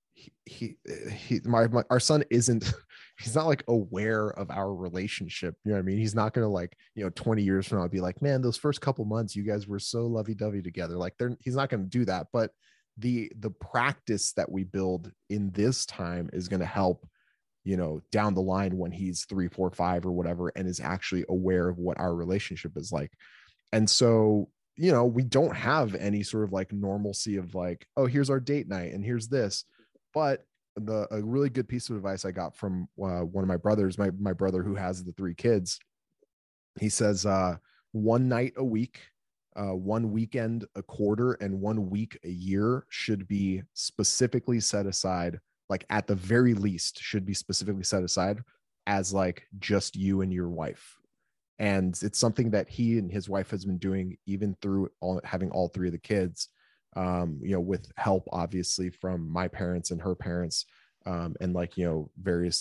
our son isn't, he's not like aware of our relationship. You know what I mean? He's not going to like, 20 years from now be like, man, those first couple months, you guys were so lovey-dovey together. Like he's not going to do that. But the practice that we build in this time is going to help, down the line when he's 3, 4, 5 or whatever, and is actually aware of what our relationship is like. And so, we don't have any sort of like normalcy of like, oh, here's our date night and here's this. But a really good piece of advice I got from one of my brothers, my brother who has the 3 kids, he says, one night a week, one weekend a quarter, and 1 week a year should be specifically set aside, like at the very least should be specifically set aside as like just you and your wife. And it's something that he and his wife has been doing even through having all 3 of the kids, with help obviously from my parents and her parents, and like, various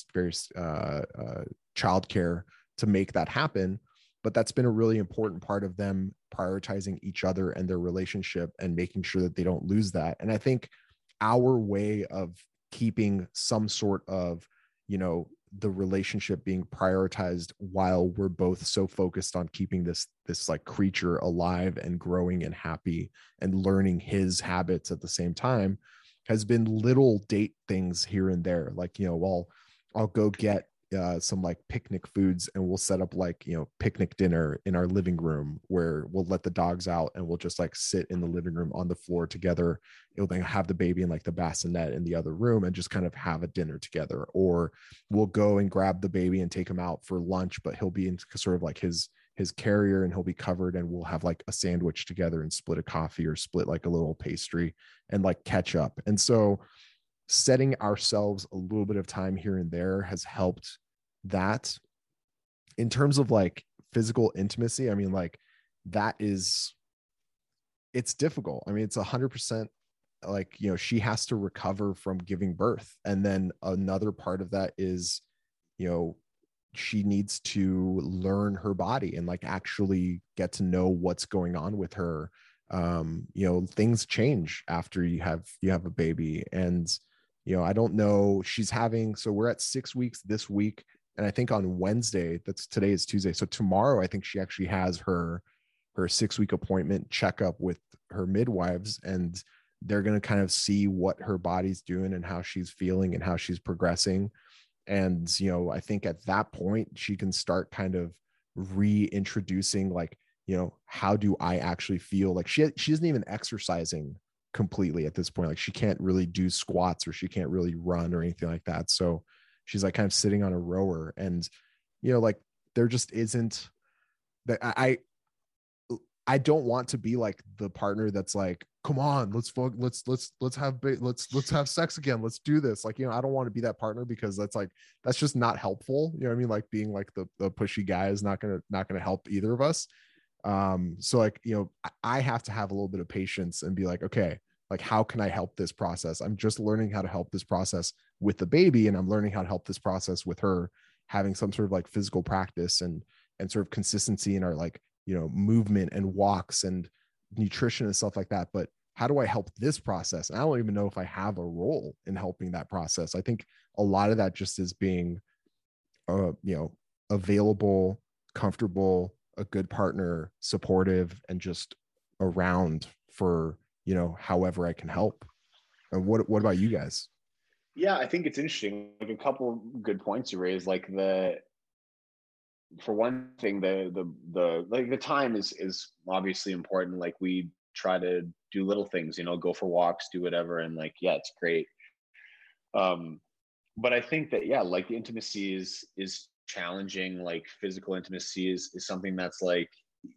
childcare to make that happen. But that's been a really important part of them prioritizing each other and their relationship and making sure that they don't lose that. And I think our way of keeping some sort of, the relationship being prioritized while we're both so focused on keeping this like creature alive and growing and happy and learning his habits at the same time has been little date things here and there. Like, I'll go get some like picnic foods and we'll set up like, picnic dinner in our living room where we'll let the dogs out and we'll just like sit in the living room on the floor together. It'll then have the baby in like the bassinet in the other room and just kind of have a dinner together. Or we'll go and grab the baby and take him out for lunch, but he'll be in sort of like his carrier and he'll be covered, and we'll have like a sandwich together and split a coffee or split like a little pastry and like catch up. And so setting ourselves a little bit of time here and there has helped that. In terms of like physical intimacy, I mean, like it's difficult. I mean, it's 100% like, she has to recover from giving birth. And then another part of that is, she needs to learn her body and like actually get to know what's going on with her, things change after you have a baby. And I don't know, so we're at 6 weeks this week, and I think on Wednesday, today is Tuesday, so tomorrow I think she actually has her 6-week appointment checkup with her midwives, and they're going to kind of see what her body's doing and how she's feeling and how she's progressing. And I think at that point she can start kind of reintroducing, like, how do I actually feel? Like she isn't even exercising completely at this point. Like she can't really do squats, or she can't really run or anything like that. So she's like kind of sitting on a rower, and like there just isn't that. I don't want to be like the partner that's like, come on, let's have sex again, let's do this. Like, I don't want to be that partner, because that's just not helpful. You know what I mean? Like being like the pushy guy is not gonna help either of us. So like, I have to have a little bit of patience and be like, okay, like how can I help this process? I'm just learning how to help this process with the baby, and I'm learning how to help this process with her having some sort of like physical practice and sort of consistency in our, like, movement and walks and nutrition and stuff like that. But how do I help this process? And I don't even know if I have a role in helping that process. I think a lot of that just is being available, comfortable, a good partner, supportive, and just around for however I can help. And what about you guys? Yeah, I think it's interesting. Like a couple good points you raised. Like for one thing, the time is obviously important. Like we try to do little things, go for walks, do whatever, and like, yeah, it's great. But I think that, yeah, like the intimacy is challenging. Like physical intimacy is something that's like,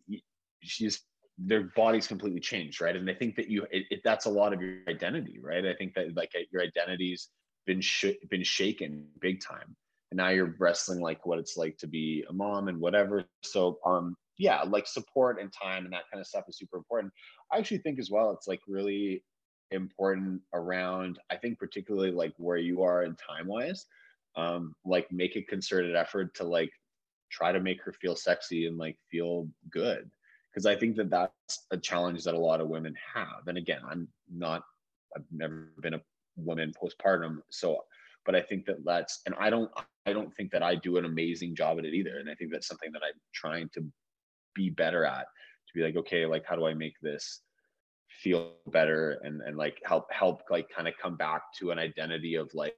their body's completely changed, right? And I think that that's a lot of your identity, right? I think that like your identity's been shaken big time, and now you're wrestling like what it's like to be a mom and whatever. So yeah, like support and time and that kind of stuff is super important. I actually think as well, it's like really important around, I think particularly like where you are in time wise, like make a concerted effort to like try to make her feel sexy and like feel good, because I think that that's a challenge that a lot of women have. And again, I've never been a woman postpartum, so but I think that and I don't think that I do an amazing job at it either. And I think that's something that I'm trying to be better at, to be like, okay, like how do I make this feel better and like help like kind of come back to an identity of like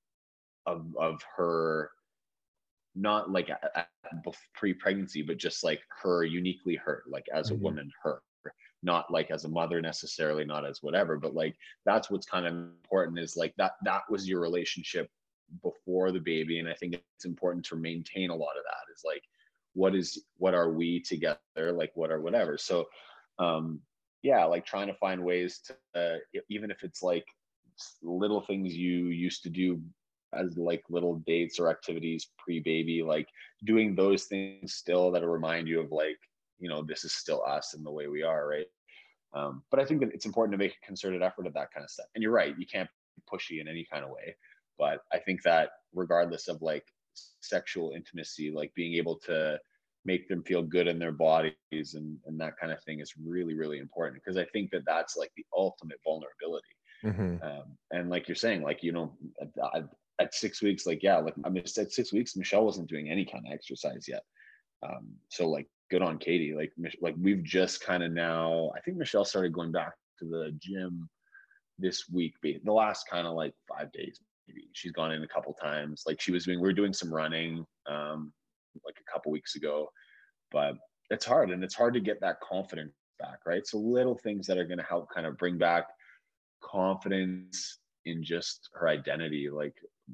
of her, not like pre-pregnancy, but just like her uniquely her, like as a woman, her, not like as a mother necessarily, not as whatever, but like that's what's kind of important, is like that was your relationship before the baby. And I think it's important to maintain a lot of that, is like what are we together, like what are whatever. So yeah, like trying to find ways to even if it's like little things you used to do as like little dates or activities pre-baby, like doing those things still that remind you of like, this is still us and the way we are, right? But I think that it's important to make a concerted effort of that kind of stuff. And you're right, you can't be pushy in any kind of way. But I think that regardless of like sexual intimacy, like being able to make them feel good in their bodies and that kind of thing is really, really important, because I think that that's like the ultimate vulnerability. And like you're saying, like, at 6 weeks, like, yeah, like I mean, at 6 weeks, Michelle wasn't doing any kind of exercise yet. So like, good on Katie. Like we've just kind of now, I think Michelle started going back to the gym this week, the last kind of like 5 days, maybe. She's gone in a couple times. Like we were doing some running, like a couple weeks ago, but it's hard, and it's hard to get that confidence back, right? So little things that are going to help kind of bring back confidence in just her identity, like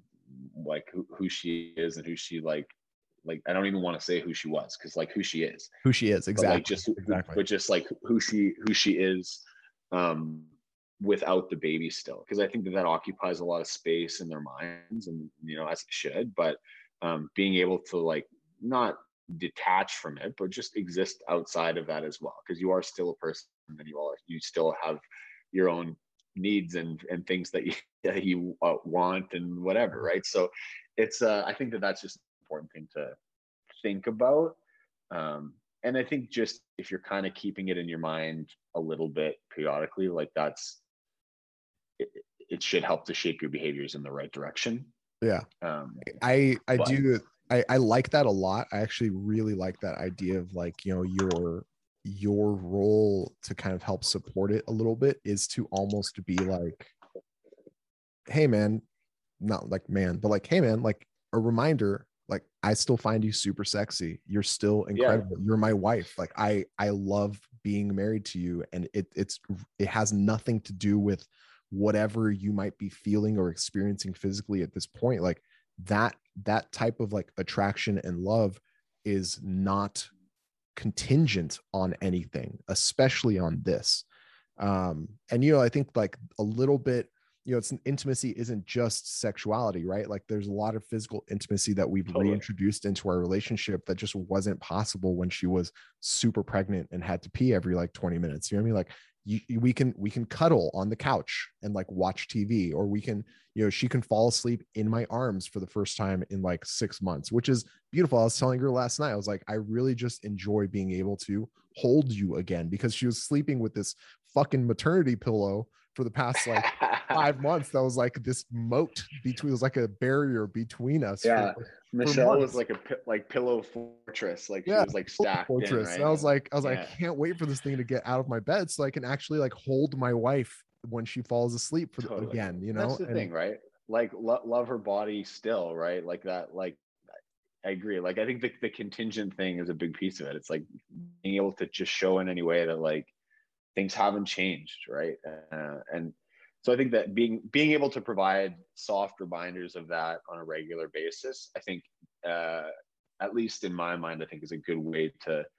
who she is and who she like I don't even want to say who she was, because like who she is, Exactly. but like just like who she is, without the baby still, because I think that occupies a lot of space in their minds, and as it should. But being able to like not detach from it, but just exist outside of that as well, because you are still a person, and you still have your own needs and things that you want and whatever, right? So it's I think that that's just an important thing to think about. and I think just if you're kind of keeping it in your mind a little bit periodically, like it, it should help to shape your behaviors in the right direction. Yeah. Um, I but do. I like that a lot. I actually really like that idea of like, you know, your role to kind of help support it a little bit is to almost be like, hey man, not like man, but like, hey man, like a reminder, like I still find you super sexy. You're still yeah, incredible. You're my wife. Like I love being married to you. And it has nothing to do with whatever you might be feeling or experiencing physically at this point. Like that type of like attraction and love is not contingent on anything, especially on this. And you know, I think like a little bit, you know, it's an intimacy isn't just sexuality, right? Like there's a lot of physical intimacy that we've totally. reintroduced into our relationship that just wasn't possible when she was super pregnant and had to pee every like 20 minutes. You know what I mean? Like we can cuddle on the couch and like watch TV, or we can, you know, she can fall asleep in my arms for the first time in like 6 months, which is beautiful. I was telling her last night, I was like, I really just enjoy being able to hold you again, because she was sleeping with this fucking maternity pillow for the past like 5 months. That was like this moat between, it was like a barrier between us. Yeah, for Michelle was months. like like pillow fortress. Like she Yeah, was like stacked in, fortress. And right? I Yeah, can't wait for this thing to get out of my bed so I can actually like hold my wife when she falls asleep totally. again, you That's know? the And thing, right? Like love her body still, right? Like that. Like I agree. Like I think the contingent thing is a big piece of it. It's like being able to just show in any way that like things haven't changed, right? And so I think that being able to provide soft reminders of that on a regular basis, I think, at least in my mind, I think is a good way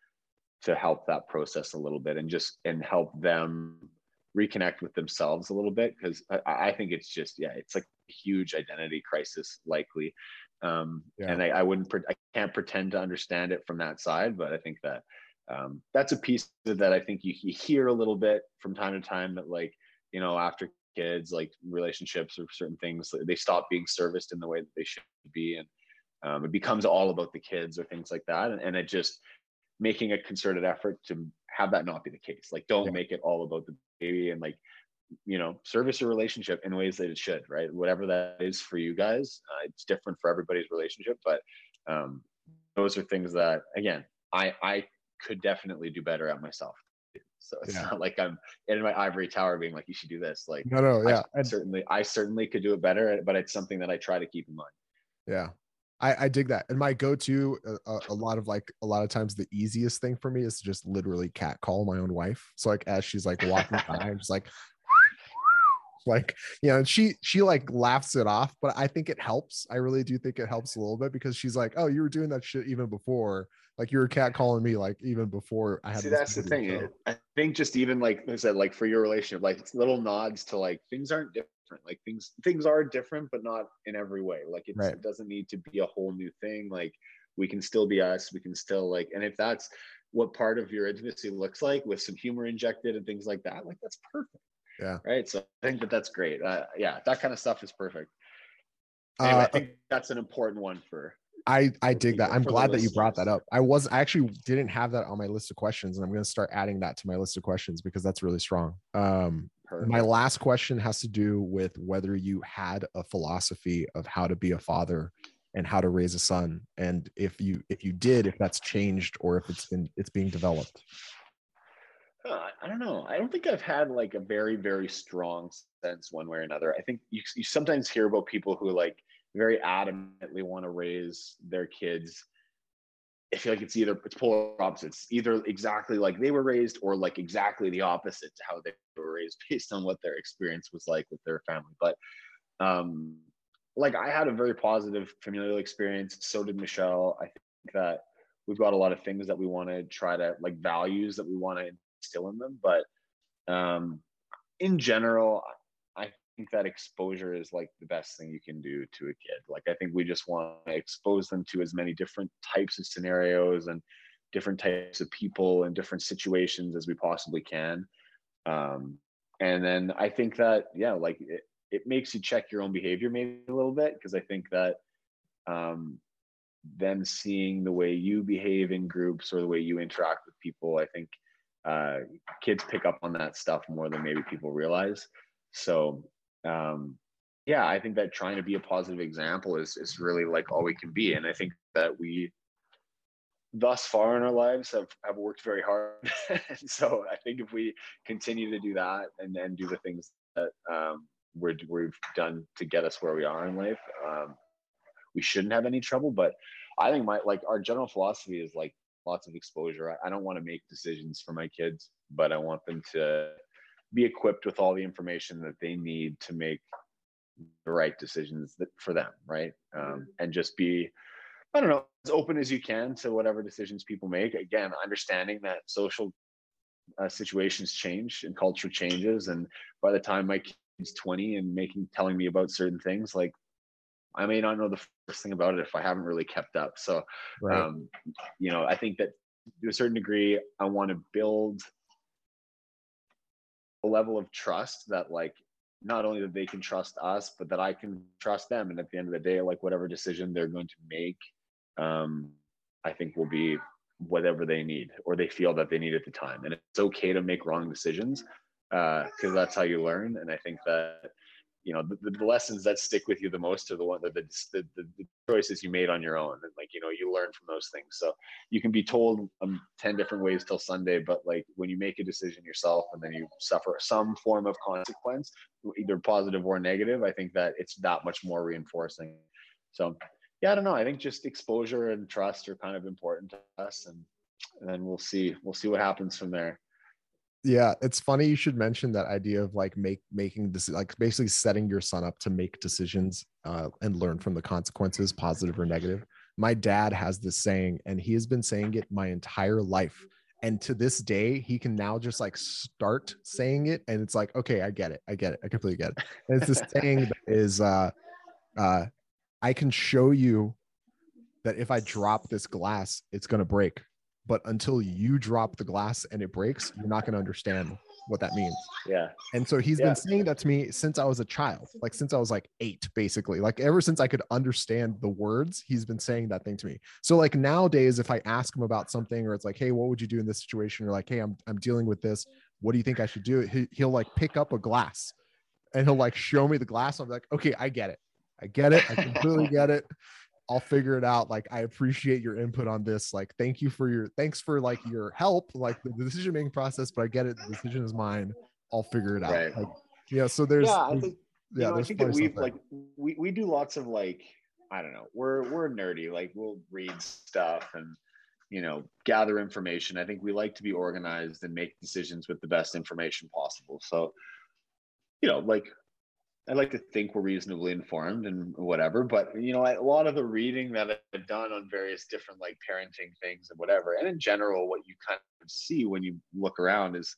to help that process a little bit, and help them reconnect with themselves a little bit, because I think it's just, yeah, it's like a huge identity crisis likely. yeah, And I can't pretend to understand it from that side, but I think that that's a piece that I think you hear a little bit from time to time, that like, you know, after kids, like relationships or certain things, they stop being serviced in the way that they should be. And it becomes all about the kids or things like that. And it just making a concerted effort to have that not be the case. Like, don't yeah, make it all about the baby, and like, you know, service your relationship in ways that it should, right? Whatever that is for you guys, it's different for everybody's relationship, but um, those are things that, again, I could definitely do better at myself. So it's yeah. not like I'm in my ivory tower being like, you should do this. Like, No, I yeah. And certainly could do it better, but it's something that I try to keep in mind. yeah, I dig that. And my go-to, a lot of times, the easiest thing for me is to just literally cat call my own wife. So like as she's like walking by, I'm just like, you know, and she like laughs it off, but I think it helps. I really do think it helps a little bit, because she's like, oh, you were doing that shit even before, like you were cat calling me like even before I had See, this that's the baby. thing. So I think just even like I said, like for your relationship, like it's little nods to like things aren't different. Like things are different, but not in every way. Like right, it doesn't need to be a whole new thing. Like we can still be us. We can still like, and if that's what part of your intimacy looks like, with some humor injected and things like that, like that's perfect, yeah. right? So I think that that's great. Yeah, that kind of stuff is perfect. Anyway, I think that's an important one I for dig that. people, I'm for the glad that you brought listeners. that up. I actually didn't have that on my list of questions, and I'm going to start adding that to my list of questions because that's really strong. My Perfect. last question has to do with whether you had a philosophy of how to be a father and how to raise a son, and if you did, if that's changed or if it's being developed. I don't know. I don't think I've had like a very, very strong sense one way or another. I think you sometimes hear about people who like very adamantly want to raise their kids. I feel like it's polar opposites, either exactly like they were raised or like exactly the opposite to how they were raised based on what their experience was like with their family. But um, like I had a very positive familial experience. So did Michelle. I think that we've got a lot of things that we want to try to like values that we want to instill in them. But um, in general, I think that exposure is like the best thing you can do to a kid. Like I think we just want to expose them to as many different types of scenarios and different types of people and different situations as we possibly can. Um, and then I think that, yeah, like it makes you check your own behavior maybe a little bit, because I think that um, them seeing the way you behave in groups or the way you interact with people. I think kids pick up on that stuff more than maybe people realize. So yeah, I think that trying to be a positive example is really like all we can be. And I think that we thus far in our lives have worked very hard. And so I think if we continue to do that and then do the things that we've done to get us where we are in life, we shouldn't have any trouble. But I think our general philosophy is like lots of exposure. I don't want to make decisions for my kids, but I want them to be equipped with all the information that they need to make the right decisions for them, right? And just be, I don't know, as open as you can to whatever decisions people make. Again, understanding that social situations change and culture changes, and by the time my kid's 20 and telling me about certain things, like I may not know the first thing about it if I haven't really kept up. So, Right. I think that to a certain degree, I want to build a level of trust that like not only that they can trust us, but that I can trust them. And at the end of the day, like whatever decision they're going to make, I think will be whatever they need or they feel that they need at the time. And it's okay to make wrong decisions because that's how you learn. And I think that, the lessons that stick with you the most are the one that the choices you made on your own. And like, you learn from those things. So you can be told 10 different ways till Sunday, but like when you make a decision yourself and then you suffer some form of consequence, either positive or negative, I think that it's that much more reinforcing. So yeah, I don't know. I think just exposure and trust are kind of important to us, and then we'll see what happens from there. Yeah, it's funny you should mention that idea of like making this, like basically setting your son up to make decisions and learn from the consequences, positive or negative. My dad has this saying, and he has been saying it my entire life. And to this day, he can now just like start saying it, and it's like, okay, I get it, I completely get it. And it's this saying that is, I can show you that if I drop this glass, it's going to break. But until you drop the glass and it breaks, you're not going to understand what that means. Yeah. And so he's been saying that to me since I was a child, like since I was like 8, basically, like ever since I could understand the words, he's been saying that thing to me. So like nowadays, if I ask him about something, or it's like, hey, what would you do in this situation? Or like, hey, I'm dealing with this. What do you think I should do? He'll like pick up a glass and he'll like show me the glass. I'm like, okay, I get it. I completely get it. I'll figure it out. Like, I appreciate your input on this. Like, thanks for like your help, like the decision making process, but I get it. The decision is mine. I'll figure it out. Right. Like, so there's, I think, I think that we've like, we do lots of like, I don't know, we're nerdy. Like we'll read stuff and, gather information. I think we like to be organized and make decisions with the best information possible. So, like, I like to think we're reasonably informed and whatever, but a lot of the reading that I've done on various different like parenting things and whatever, and in general, what you kind of see when you look around is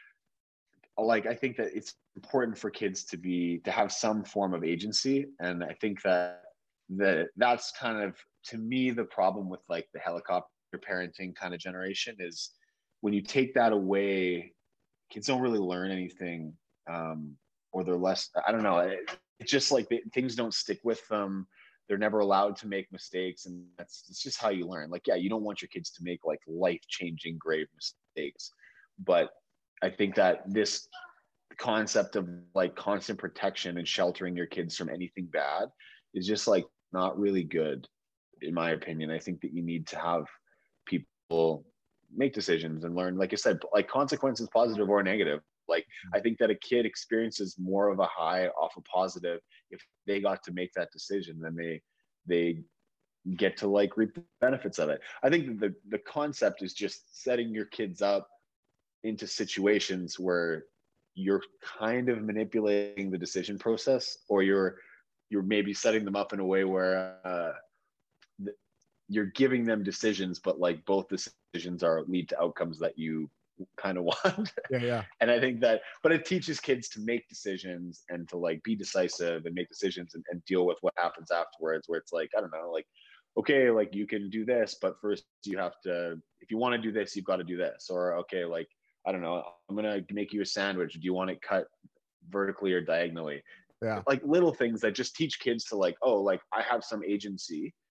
like, I think that it's important for kids to have some form of agency. And I think that's kind of, to me, the problem with like the helicopter parenting kind of generation is when you take that away, kids don't really learn anything. Or they're less, I don't know. It's just like things don't stick with them. They're never allowed to make mistakes. And it's just how you learn. Like, yeah, you don't want your kids to make like life-changing grave mistakes. But I think that this concept of like constant protection and sheltering your kids from anything bad is just like not really good, in my opinion. I think that you need to have people make decisions and learn, like I said, like consequences, positive or negative. Like, I think that a kid experiences more of a high off a positive if they got to make that decision than they get to like reap the benefits of it. I think that the concept is just setting your kids up into situations where you're kind of manipulating the decision process, or you're maybe setting them up in a way where you're giving them decisions, but like both decisions lead to outcomes that you kind of want. Yeah. And I think that, but it teaches kids to make decisions and to like be decisive and make decisions and deal with what happens afterwards, where it's like, I don't know, like, okay, like you can do this, but first you have to, if you want to do this, you've got to do this. Or, okay, like, I don't know, I'm going to make you a sandwich. Do you want it cut vertically or diagonally? Yeah. Like little things that just teach kids to like, oh, like I have some agency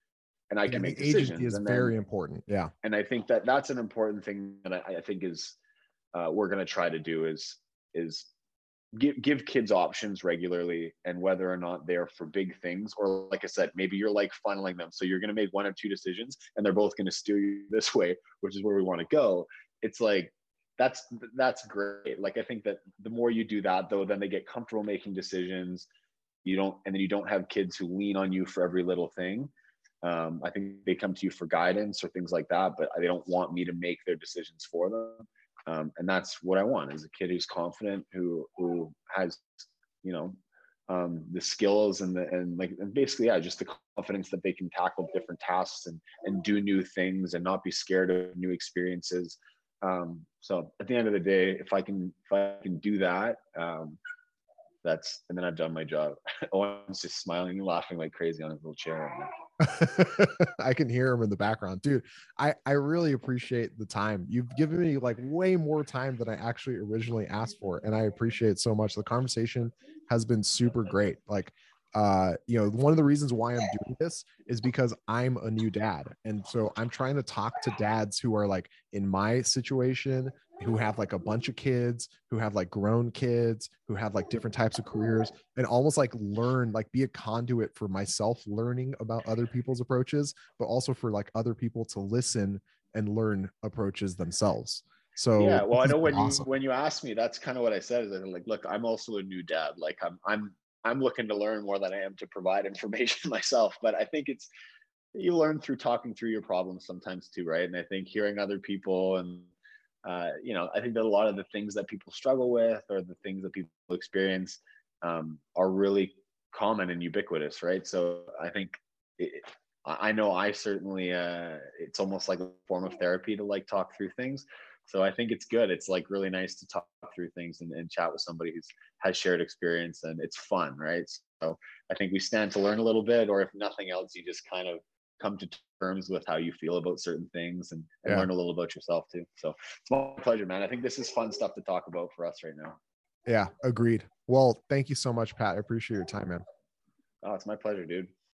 and I Yeah, can the make agency decisions. is And very then, important. Yeah. and I think that that's an important thing that I think is we're going to try to do is give kids options regularly, and whether or not they're for big things, or like I said, maybe you're like funneling them, so you're going to make one or two decisions and they're both going to steer you this way, which is where we want to go. It's like that's great. Like I think that the more you do that, though, then they get comfortable making decisions. And then you don't have kids who lean on you for every little thing. I think they come to you for guidance or things like that, but they don't want me to make their decisions for them. And that's what I want, is a kid who's confident, who has, you know, the skills and basically, yeah, just the confidence that they can tackle different tasks and do new things and not be scared of new experiences. So at the end of the day, if I can do that, and then I've done my job. Owen's just smiling and laughing like crazy on his little chair right now. I can hear him in the background, dude. I really appreciate the time you've given me, like way more time than I actually originally asked for, and I appreciate it so much. The conversation has been super great. Like, one of the reasons why I'm doing this is because I'm a new dad, and so I'm trying to talk to dads who are like in my situation, who have like a bunch of kids, who have like grown kids, who have like different types of careers, and almost like learn, like be a conduit for myself learning about other people's approaches, but also for like other people to listen and learn approaches themselves. So Yeah, well, I know awesome. when you asked me, that's kind of what I said. Is like, look, I'm also a new dad. Like I'm looking to learn more than I am to provide information myself. But I think you learn through talking through your problems sometimes too, right? And I think hearing other people and I think that a lot of the things that people struggle with, or the things that people experience, are really common and ubiquitous, right? So I think I know I certainly, it's almost like a form of therapy to like talk through things. So I think it's good. It's like really nice to talk through things and chat with somebody who's has shared experience, and it's fun, right? So I think we stand to learn a little bit, or if nothing else, you just kind of come to terms with how you feel about certain things, and Yeah. learn a little about yourself too. So it's my pleasure, man. I think this is fun stuff to talk about for us right now. Yeah, agreed. Well, thank you so much, Pat. I appreciate your time, man. Oh, it's my pleasure, dude.